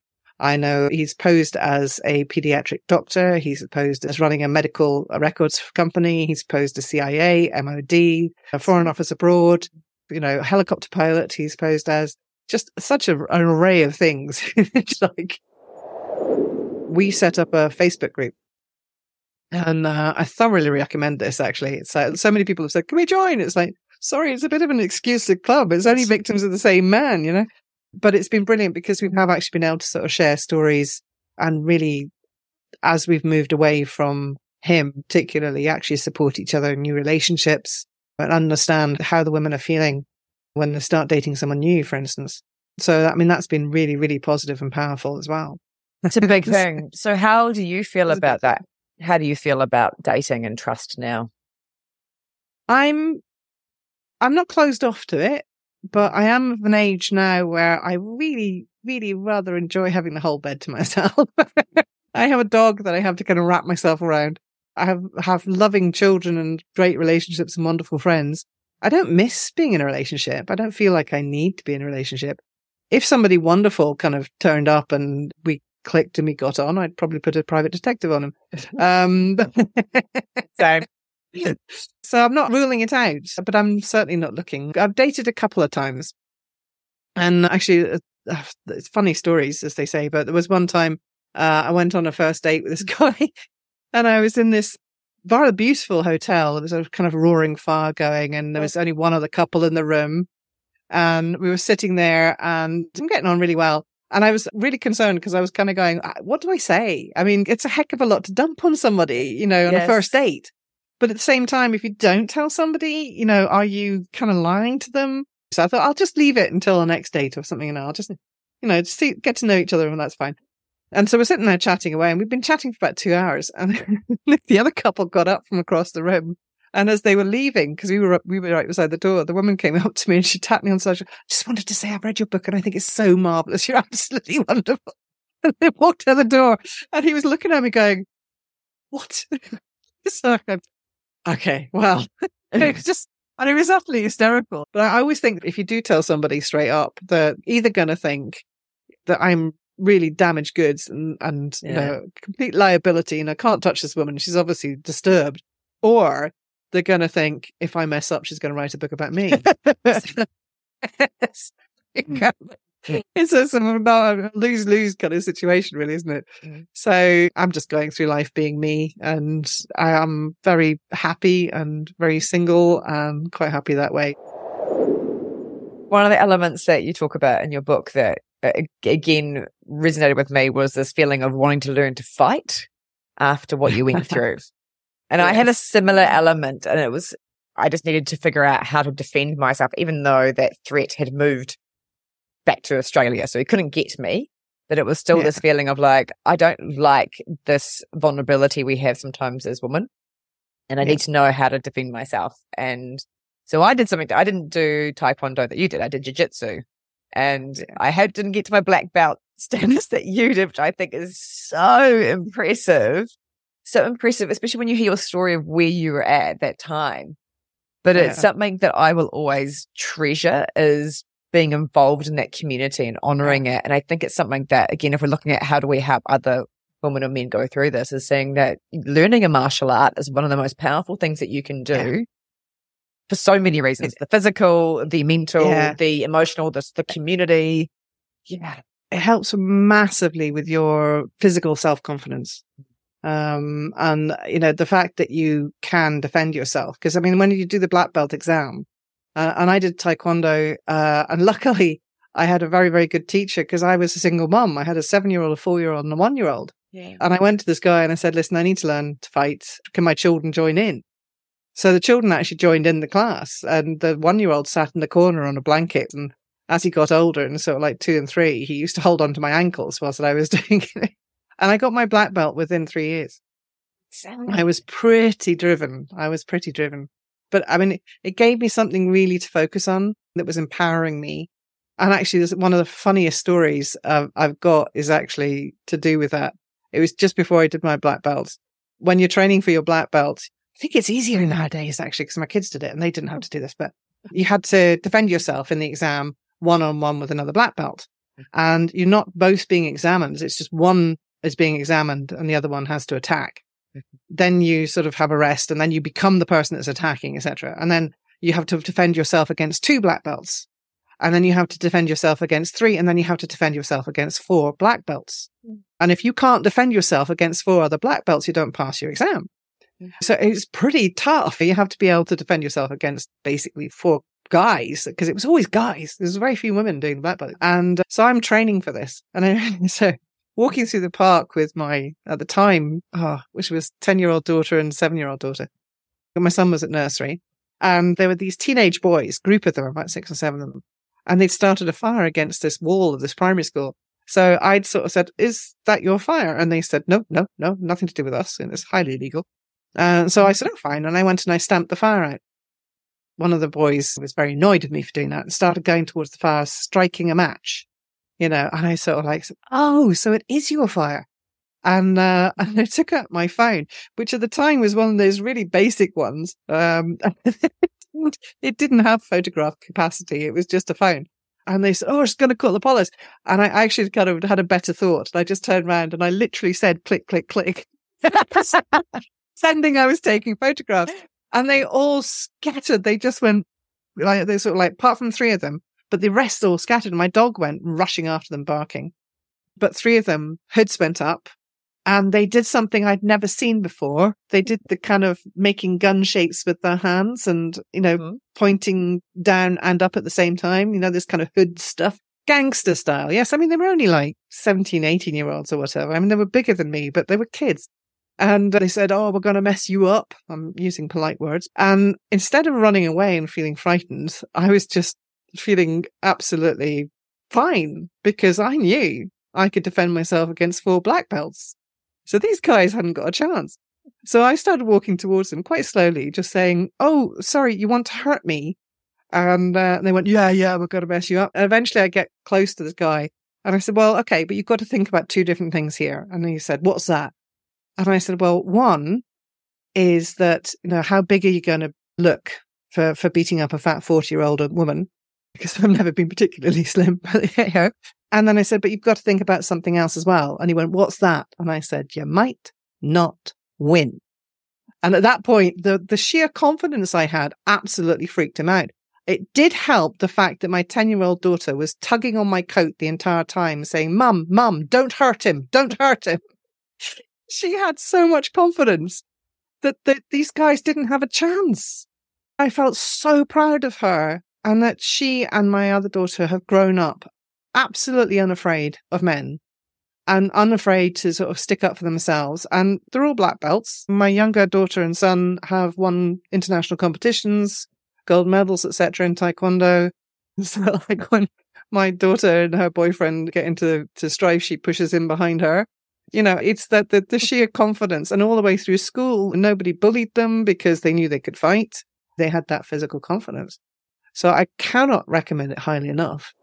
S5: I know he's posed as a pediatric doctor. He's posed as running a medical records company. He's posed as C I A, M O D, a foreign office abroad, you know, helicopter pilot. He's posed as just such a, an array of things. It's like, we set up a Facebook group. And uh, I thoroughly recommend this, actually. It's like, so many people have said, can we join? It's like, sorry, it's a bit of an exclusive club. It's only victims of the same man, you know? But it's been brilliant because we have actually been able to sort of share stories and really, as we've moved away from him, particularly, actually support each other in new relationships and understand how the women are feeling when they start dating someone new, for instance. So, I mean, that's been really, really positive and powerful as well.
S3: It's a big thing. So how do you feel about that? How do you feel about dating and trust now?
S5: I'm, I'm not closed off to it. But I am of an age now where I really, really rather enjoy having the whole bed to myself. I have a dog that I have to kind of wrap myself around. I have, have loving children and great relationships and wonderful friends. I don't miss being in a relationship. I don't feel like I need to be in a relationship. If somebody wonderful kind of turned up and we clicked and we got on, I'd probably put a private detective on him. Um,
S3: Same.
S5: So I'm not ruling it out, but I'm certainly not looking. I've dated a couple of times. And actually, uh, it's funny stories, as they say, but there was one time uh, I went on a first date with this guy and I was in this rather beautiful hotel. There was a kind of roaring fire going and there was only one other couple in the room. And we were sitting there and I'm getting on really well. And I was really concerned because I was kind of going, what do I say? I mean, it's a heck of a lot to dump on somebody, you know, on yes. a first date. But at the same time, if you don't tell somebody, you know, are you kind of lying to them? So I thought, I'll just leave it until the next date or something. And I'll just, you know, just see, get to know each other and that's fine. And so we're sitting there chatting away and we've been chatting for about two hours. And the other couple got up from across the room. And as they were leaving, because we were we were right beside the door, the woman came up to me and she tapped me on the side. I just wanted to say, I've read your book and I think it's so marvellous. You're absolutely wonderful. And they walked out the door and he was looking at me going, what? So I'm, okay, well, it was just, and it was utterly hysterical. But I always think if you do tell somebody straight up, they're either going to think that I'm really damaged goods and, and yeah. you know, complete liability and I can't touch this woman. She's obviously disturbed. Or they're going to think if I mess up, she's going to write a book about me. It's, it's a sort of a lose-lose kind of situation, really, isn't it? Mm. So I'm just going through life being me and I am very happy and very single and quite happy that way.
S3: One of the elements that you talk about in your book that, uh, again, resonated with me was this feeling of wanting to learn to fight after what you went through. And yes. I had a similar element and it was, I just needed to figure out how to defend myself, even though that threat had moved back to Australia. So he couldn't get me, but it was still yeah. this feeling of like, I don't like this vulnerability we have sometimes as women. And I yeah. need to know how to defend myself. And so I did something, I didn't do Taekwondo that you did. I did Jiu-Jitsu and yeah. I had, didn't get to my black belt status that you did, which I think is so impressive. So impressive, especially when you hear your story of where you were at that time. But yeah. it's something that I will always treasure is being involved in that community and honoring yeah. it. And I think it's something that, again, if we're looking at how do we help other women or men go through this, is saying that learning a martial art is one of the most powerful things that you can do yeah. for so many reasons. The physical, the mental, yeah. the emotional, the, the community.
S5: Yeah. It helps massively with your physical self-confidence. Um, and, you know, the fact that you can defend yourself. Because, I mean, when you do the black belt exam, uh, and I did Taekwondo, uh, and luckily I had a very, very good teacher because I was a single mum. I had a seven-year-old, a four-year-old, and a one-year-old. Yeah. And I went to this guy and I said, listen, I need to learn to fight. Can my children join in? So the children actually joined in the class, and the one-year-old sat in the corner on a blanket. And as he got older, and sort of like two and three, he used to hold on to my ankles whilst I was doing it. And I got my black belt within three years. I was pretty driven. I was pretty driven. But I mean, it, it gave me something really to focus on that was empowering me. And actually, there's one of the funniest stories uh, I've got is actually to do with that. It was just before I did my black belt. When you're training for your black belt, I think it's easier nowadays, actually, because my kids did it and they didn't have to do this. But you had to defend yourself in the exam one-on-one with another black belt. and you're not both being examined. It's just one is being examined and the other one has to attack. Then you sort of have a rest, and then you become the person that's attacking, et cetera. And then you have to defend yourself against two black belts. And then you have to defend yourself against three, and then you have to defend yourself against four black belts. Mm. And if you can't defend yourself against four other black belts, you don't pass your exam. Mm. So it's pretty tough. You have to be able to defend yourself against basically four guys, because it was always guys. There's very few women doing the black belt. And uh, so I'm training for this. And I, so walking through the park with my, at the time, oh, which was ten-year-old daughter and seven-year-old daughter. My son was at nursery. And there were these teenage boys, group of them, about six or seven of them. And they'd started a fire against this wall of this primary school. So I'd sort of said, is that your fire? And they said, no, no, no, nothing to do with us. And it's highly illegal. And uh, so I said, oh, fine. And I went and I stamped the fire out. One of the boys was very annoyed with me for doing that and started going towards the fire, striking a match, you know, and I sort of like, said, oh, so it is your fire. And, uh, and I took out my phone, which at the time was one of those really basic ones. Um, it didn't have photograph capacity. It was just a phone. And they said, oh, it's going to call the police. And I actually kind of had a better thought. And I just turned around and I literally said, click, click, click, sending I was taking photographs. And they all scattered. They just went, like, they sort of like, apart from three of them, but the rest all scattered. And my dog went rushing after them, barking. But three of them, hoods went up. And they did something I'd never seen before. They did the kind of making gun shapes with their hands and, you know, mm-hmm. pointing down and up at the same time. You know, this kind of hood stuff. Gangster style. Yes. I mean, they were only like seventeen, eighteen year olds or whatever. I mean, they were bigger than me, but they were kids. And they said, oh, we're going to mess you up. I'm using polite words. And instead of running away and feeling frightened, I was just feeling absolutely fine because I knew I could defend myself against four black belts. So these guys hadn't got a chance. So I started walking towards them quite slowly, just saying, oh, sorry, you want to hurt me? And uh, they went, yeah, yeah, we're going to mess you up. And eventually I get close to this guy and I said, well, okay, but you've got to think about two different things here. And he said, what's that? And I said, well, one is that, you know, how big are you going to look for, for beating up a fat forty-year-old woman? Because I've never been particularly slim. But, you know. And then I said, but you've got to think about something else as well. And he went, what's that? And I said, you might not win. And at that point, the, the sheer confidence I had absolutely freaked him out. It did help the fact that my ten-year-old daughter was tugging on my coat the entire time saying, Mum, Mum, don't hurt him. Don't hurt him. She had so much confidence that, that these guys didn't have a chance. I felt so proud of her and that she and my other daughter have grown up absolutely unafraid of men and unafraid to sort of stick up for themselves. And they're all black belts. My younger daughter and son have won international competitions, gold medals, et cetera in Taekwondo. So like when my daughter and her boyfriend get into to strife, she pushes him behind her. You know, it's that the, the sheer confidence. And all the way through school, nobody bullied them because they knew they could fight. They had that physical confidence. So I cannot recommend it highly enough.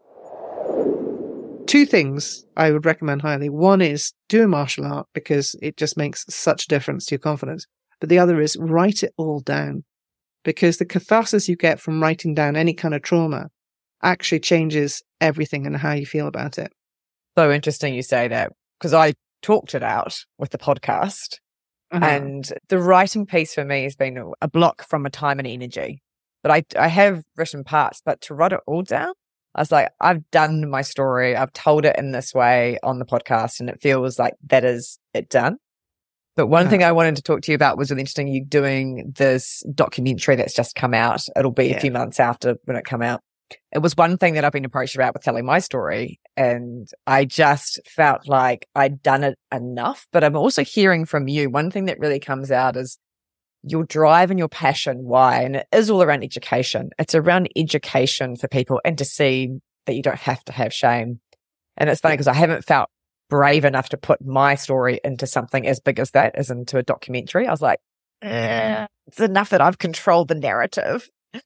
S5: Two things I would recommend highly. One is do a martial art because it just makes such a difference to your confidence. But the other is write it all down because the catharsis you get from writing down any kind of trauma actually changes everything and how you feel about it.
S4: So interesting you say that because I talked it out with the podcast uh-huh. and the writing piece for me has been a block from a time and energy. But I, I have written parts, but to write it all down, I was like, I've done my story. I've told it in this way on the podcast and it feels like that is it done. But one uh-huh. thing I wanted to talk to you about was really interesting. You doing this documentary that's just come out. It'll be yeah. a few months after when it come out. It was one thing that I've been approached about with telling my story. And I just felt like I'd done it enough. But I'm also hearing from you. One thing that really comes out is your drive and your passion. Why? And it is all around education. It's around education for people and to see that you don't have to have shame. And it's funny because I haven't felt brave enough to put my story into something as big as that, as into a documentary. I was like, eh, it's enough that I've controlled the narrative.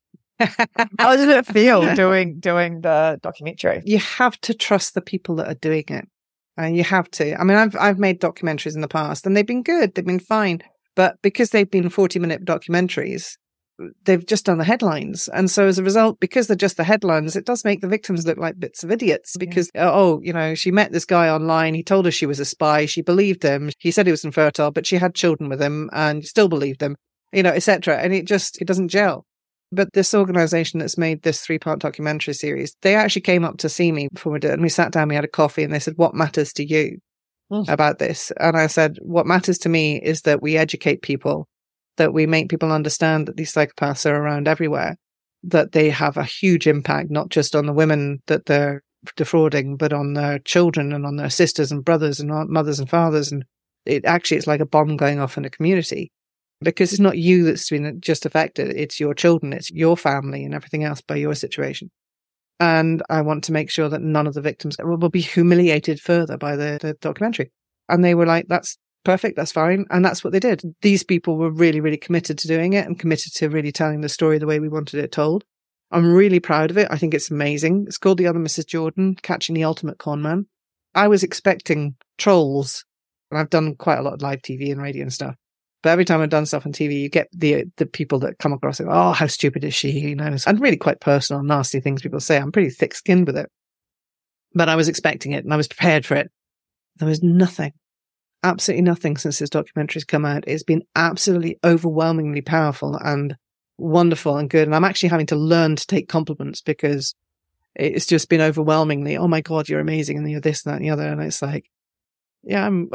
S4: How did it feel doing doing the documentary?
S5: You have to trust the people that are doing it. Uh, you have to. I mean, I've I've made documentaries in the past and they've been good. They've been fine. But because they've been forty minute documentaries, they've just done the headlines. And so as a result, because they're just the headlines, it does make the victims look like bits of idiots because, yeah. oh, you know, she met this guy online. He told her she was a spy. She believed him. He said he was infertile, but she had children with him and still believed him, you know, et cetera. And it just, it doesn't gel. But this organization that's made this three-part documentary series, they actually came up to see me before we did it. And we sat down, we had a coffee, and they said, what matters to you mm. about this? And I said, what matters to me is that we educate people, that we make people understand that these psychopaths are around everywhere, that they have a huge impact, not just on the women that they're defrauding, but on their children and on their sisters and brothers and mothers and fathers. And it actually, it's like a bomb going off in a community. Because it's not you that's been just affected, it's your children, it's your family and everything else by your situation. And I want to make sure that none of the victims will be humiliated further by the, the documentary. And they were like, that's perfect, that's fine. And that's what they did. These people were really, really committed to doing it and committed to really telling the story the way we wanted it told. I'm really proud of it. I think it's amazing. It's called The Other Missus Jordan, Catching the Ultimate Con Man. I was expecting trolls, and I've done quite a lot of live T V and radio and stuff. But every time I've done stuff on T V, you get the the people that come across it. Oh, how stupid is she? You know, and really quite personal, nasty things people say. I'm pretty thick-skinned with it. But I was expecting it and I was prepared for it. There was nothing, absolutely nothing since this documentary's come out. It's been absolutely overwhelmingly powerful and wonderful and good. And I'm actually having to learn to take compliments because it's just been overwhelmingly, oh my God, you're amazing. And you're this, that, and the other. And it's like, yeah, I'm...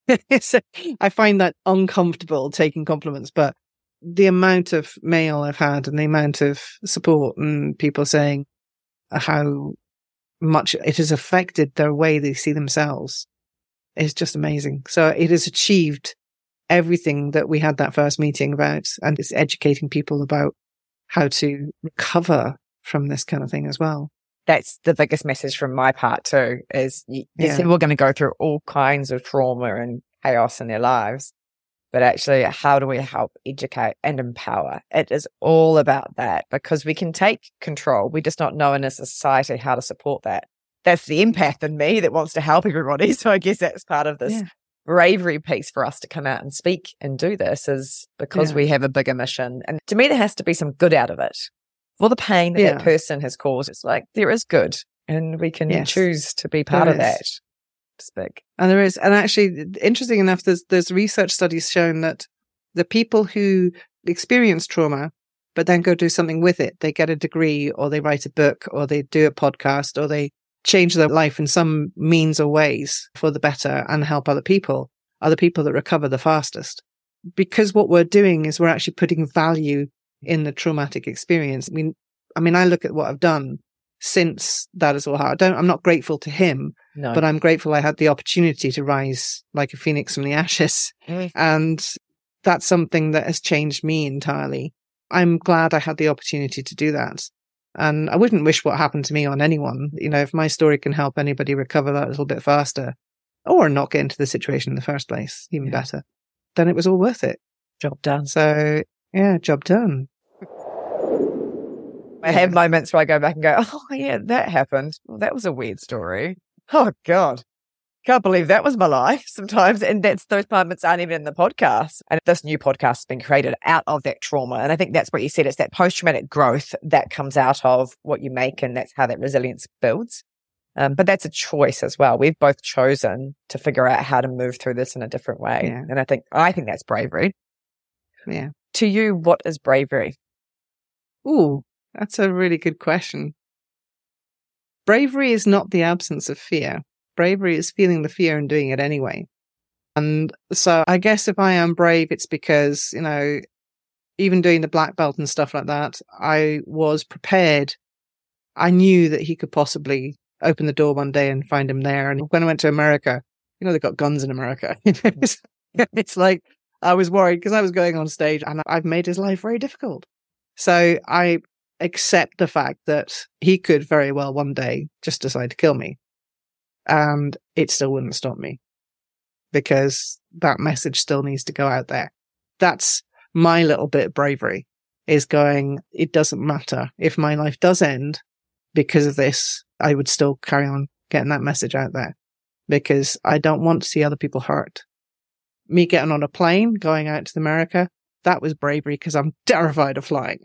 S5: I find that uncomfortable taking compliments, but the amount of mail I've had and the amount of support and people saying how much it has affected their way they see themselves is just amazing. So it has achieved everything that we had that first meeting about, and it's educating people about how to recover from this kind of thing as well.
S4: That's the biggest message from my part too, is you, you
S5: Yeah.
S4: said we're going to go through all kinds of trauma and chaos in their lives, but actually how do we help educate and empower? It is all about that, because we can take control. We just not know in a society how to support that. That's the empath in me that wants to help everybody. So I guess that's part of this
S5: Yeah.
S4: bravery piece for us to come out and speak and do this, is because
S5: Yeah.
S4: we have a bigger mission. And to me, there has to be some good out of it. For the pain that
S5: Yeah.
S4: that person has caused, it's like there is good, and we can
S5: Yes.
S4: choose to be part
S5: There
S4: of
S5: is.
S4: that. Speak.
S5: And there is, and actually, interesting enough, there's there's research studies shown that the people who experience trauma, but then go do something with it, they get a degree, or they write a book, or they do a podcast, or they change their life in some means or ways for the better and help other people, are the people that recover the fastest. Because what we're doing is we're actually putting value in the traumatic experience. I mean, I mean, I look at what I've done since that has all happened. I don't, I'm not grateful to him,
S4: No.
S5: but I'm grateful I had the opportunity to rise like a phoenix from the ashes.
S4: Mm.
S5: And that's something that has changed me entirely. I'm glad I had the opportunity to do that. And I wouldn't wish what happened to me on anyone. You know, if my story can help anybody recover that a little bit faster, or not get into the situation in the first place, even
S4: Yeah.
S5: better, then it was all worth it.
S4: Job done.
S5: So yeah, job done.
S4: I have moments where I go back and go, oh, yeah, that happened. Well, that was a weird story. Oh, God. Can't believe that was my life sometimes. And that's those moments aren't even in the podcast. And this new podcast has been created out of that trauma. And I think that's what you said. It's that post-traumatic growth that comes out of what you make, and that's how that resilience builds. Um, but that's a choice as well. We've both chosen to figure out how to move through this in a different way.
S5: Yeah.
S4: And I think, I think that's bravery.
S5: Yeah.
S4: To you, what is bravery?
S5: Ooh, that's a really good question. Bravery is not the absence of fear. Bravery is feeling the fear and doing it anyway. And so I guess if I am brave, it's because, you know, even doing the black belt and stuff like that, I was prepared. I knew that he could possibly open the door one day and find him there. And when I went to America, you know, they've got guns in America. it's, it's like, I was worried because I was going on stage and I've made his life very difficult. So I accept the fact that he could very well one day just decide to kill me. And it still wouldn't stop me, because that message still needs to go out there. That's my little bit of bravery, is going, it doesn't matter. If my life does end because of this, I would still carry on getting that message out there, because I don't want to see other people hurt. Me getting on a plane, going out to America, that was bravery because I'm terrified of flying.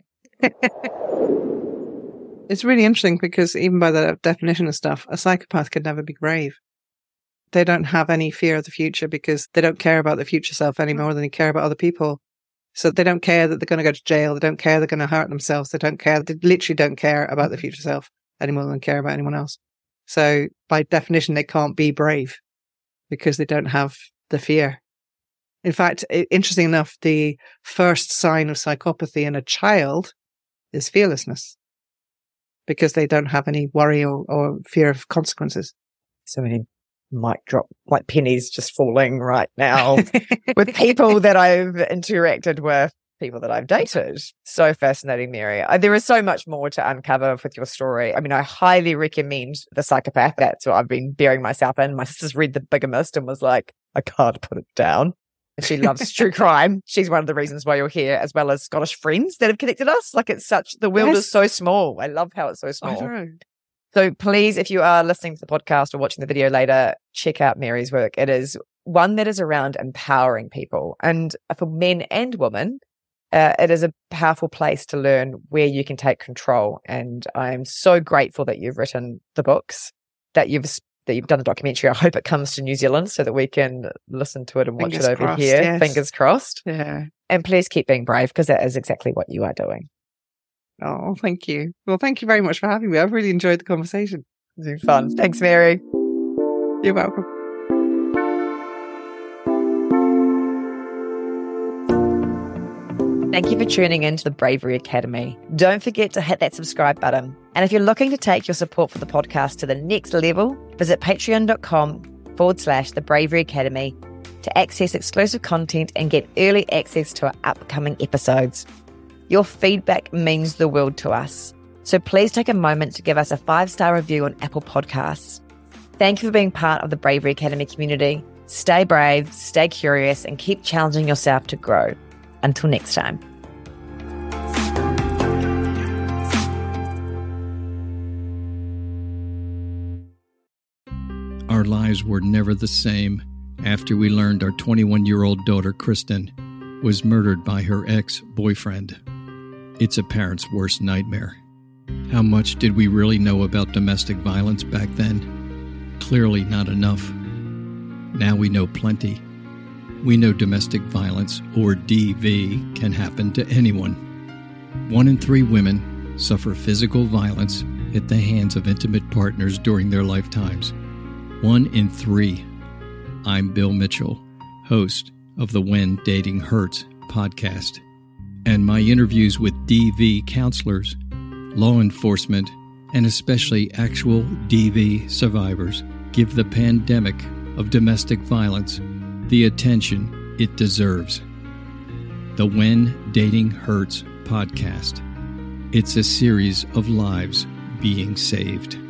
S5: It's really interesting because even by the definition of stuff, a psychopath could never be brave. They don't have any fear of the future because they don't care about the future self any more than they care about other people. So they don't care that they're going to go to jail. They don't care they're going to hurt themselves. They don't care. They literally don't care about the future self any more than they care about anyone else. So by definition, they can't be brave because they don't have the fear. In fact, interesting enough, the first sign of psychopathy in a child is fearlessness because they don't have any worry or, or fear of consequences.
S3: So many mic drop, like pennies just falling right now with people that I've interacted with, people that I've dated. So fascinating, Mary. Uh, There is so much more to uncover with your story. I mean, I highly recommend The Psychopath. That's what I've been burying myself in. My sister's read The Bigamist and was like, I can't put it down. And she loves true crime. She's one of the reasons why you're here, as well as Scottish friends that have connected us. Like, it's such, the world
S5: Yes.
S3: is so small. I love how it's so small.
S5: I know.
S3: So please, if you are listening to the podcast or watching the video later, check out Mary's work. It is one that is around empowering people. And for men and women, uh, it is a powerful place to learn where you can take control. And I'm so grateful that you've written the books, that you've that you've done the documentary. I hope it comes to New Zealand so that we can listen to it and watch
S5: Fingers
S3: it over
S5: crossed,
S3: here.
S5: yes.
S3: Fingers crossed.
S5: Yeah.
S3: And please keep being brave, because that is exactly what you are doing.
S5: Oh, thank you. Well, thank you very much for having me. I've really enjoyed the conversation.
S3: It's been fun. Thanks, Mary.
S5: You're welcome.
S3: Thank you for tuning in to the Bravery Academy. Don't forget to hit that subscribe button. And if you're looking to take your support for the podcast to the next level, visit patreon.com forward slash the Bravery Academy to access exclusive content and get early access to our upcoming episodes. Your feedback means the world to us. So please take a moment to give us a five-star review on Apple Podcasts. Thank you for being part of the Bravery Academy community. Stay brave, stay curious, and keep challenging yourself to grow. Until next time.
S9: Our lives were never the same after we learned our twenty-one-year-old daughter, Kristen, was murdered by her ex-boyfriend. It's a parent's worst nightmare. How much did we really know about domestic violence back then? Clearly not enough. Now we know plenty. We know domestic violence, or D V, can happen to anyone. One in three women suffer physical violence at the hands of intimate partners during their lifetimes. One in three. I'm Bill Mitchell, host of the When Dating Hurts podcast. And my interviews with D V counselors, law enforcement, and especially actual D V survivors give the pandemic of domestic violence the attention it deserves. The When Dating Hurts podcast. It's a series of lives being saved.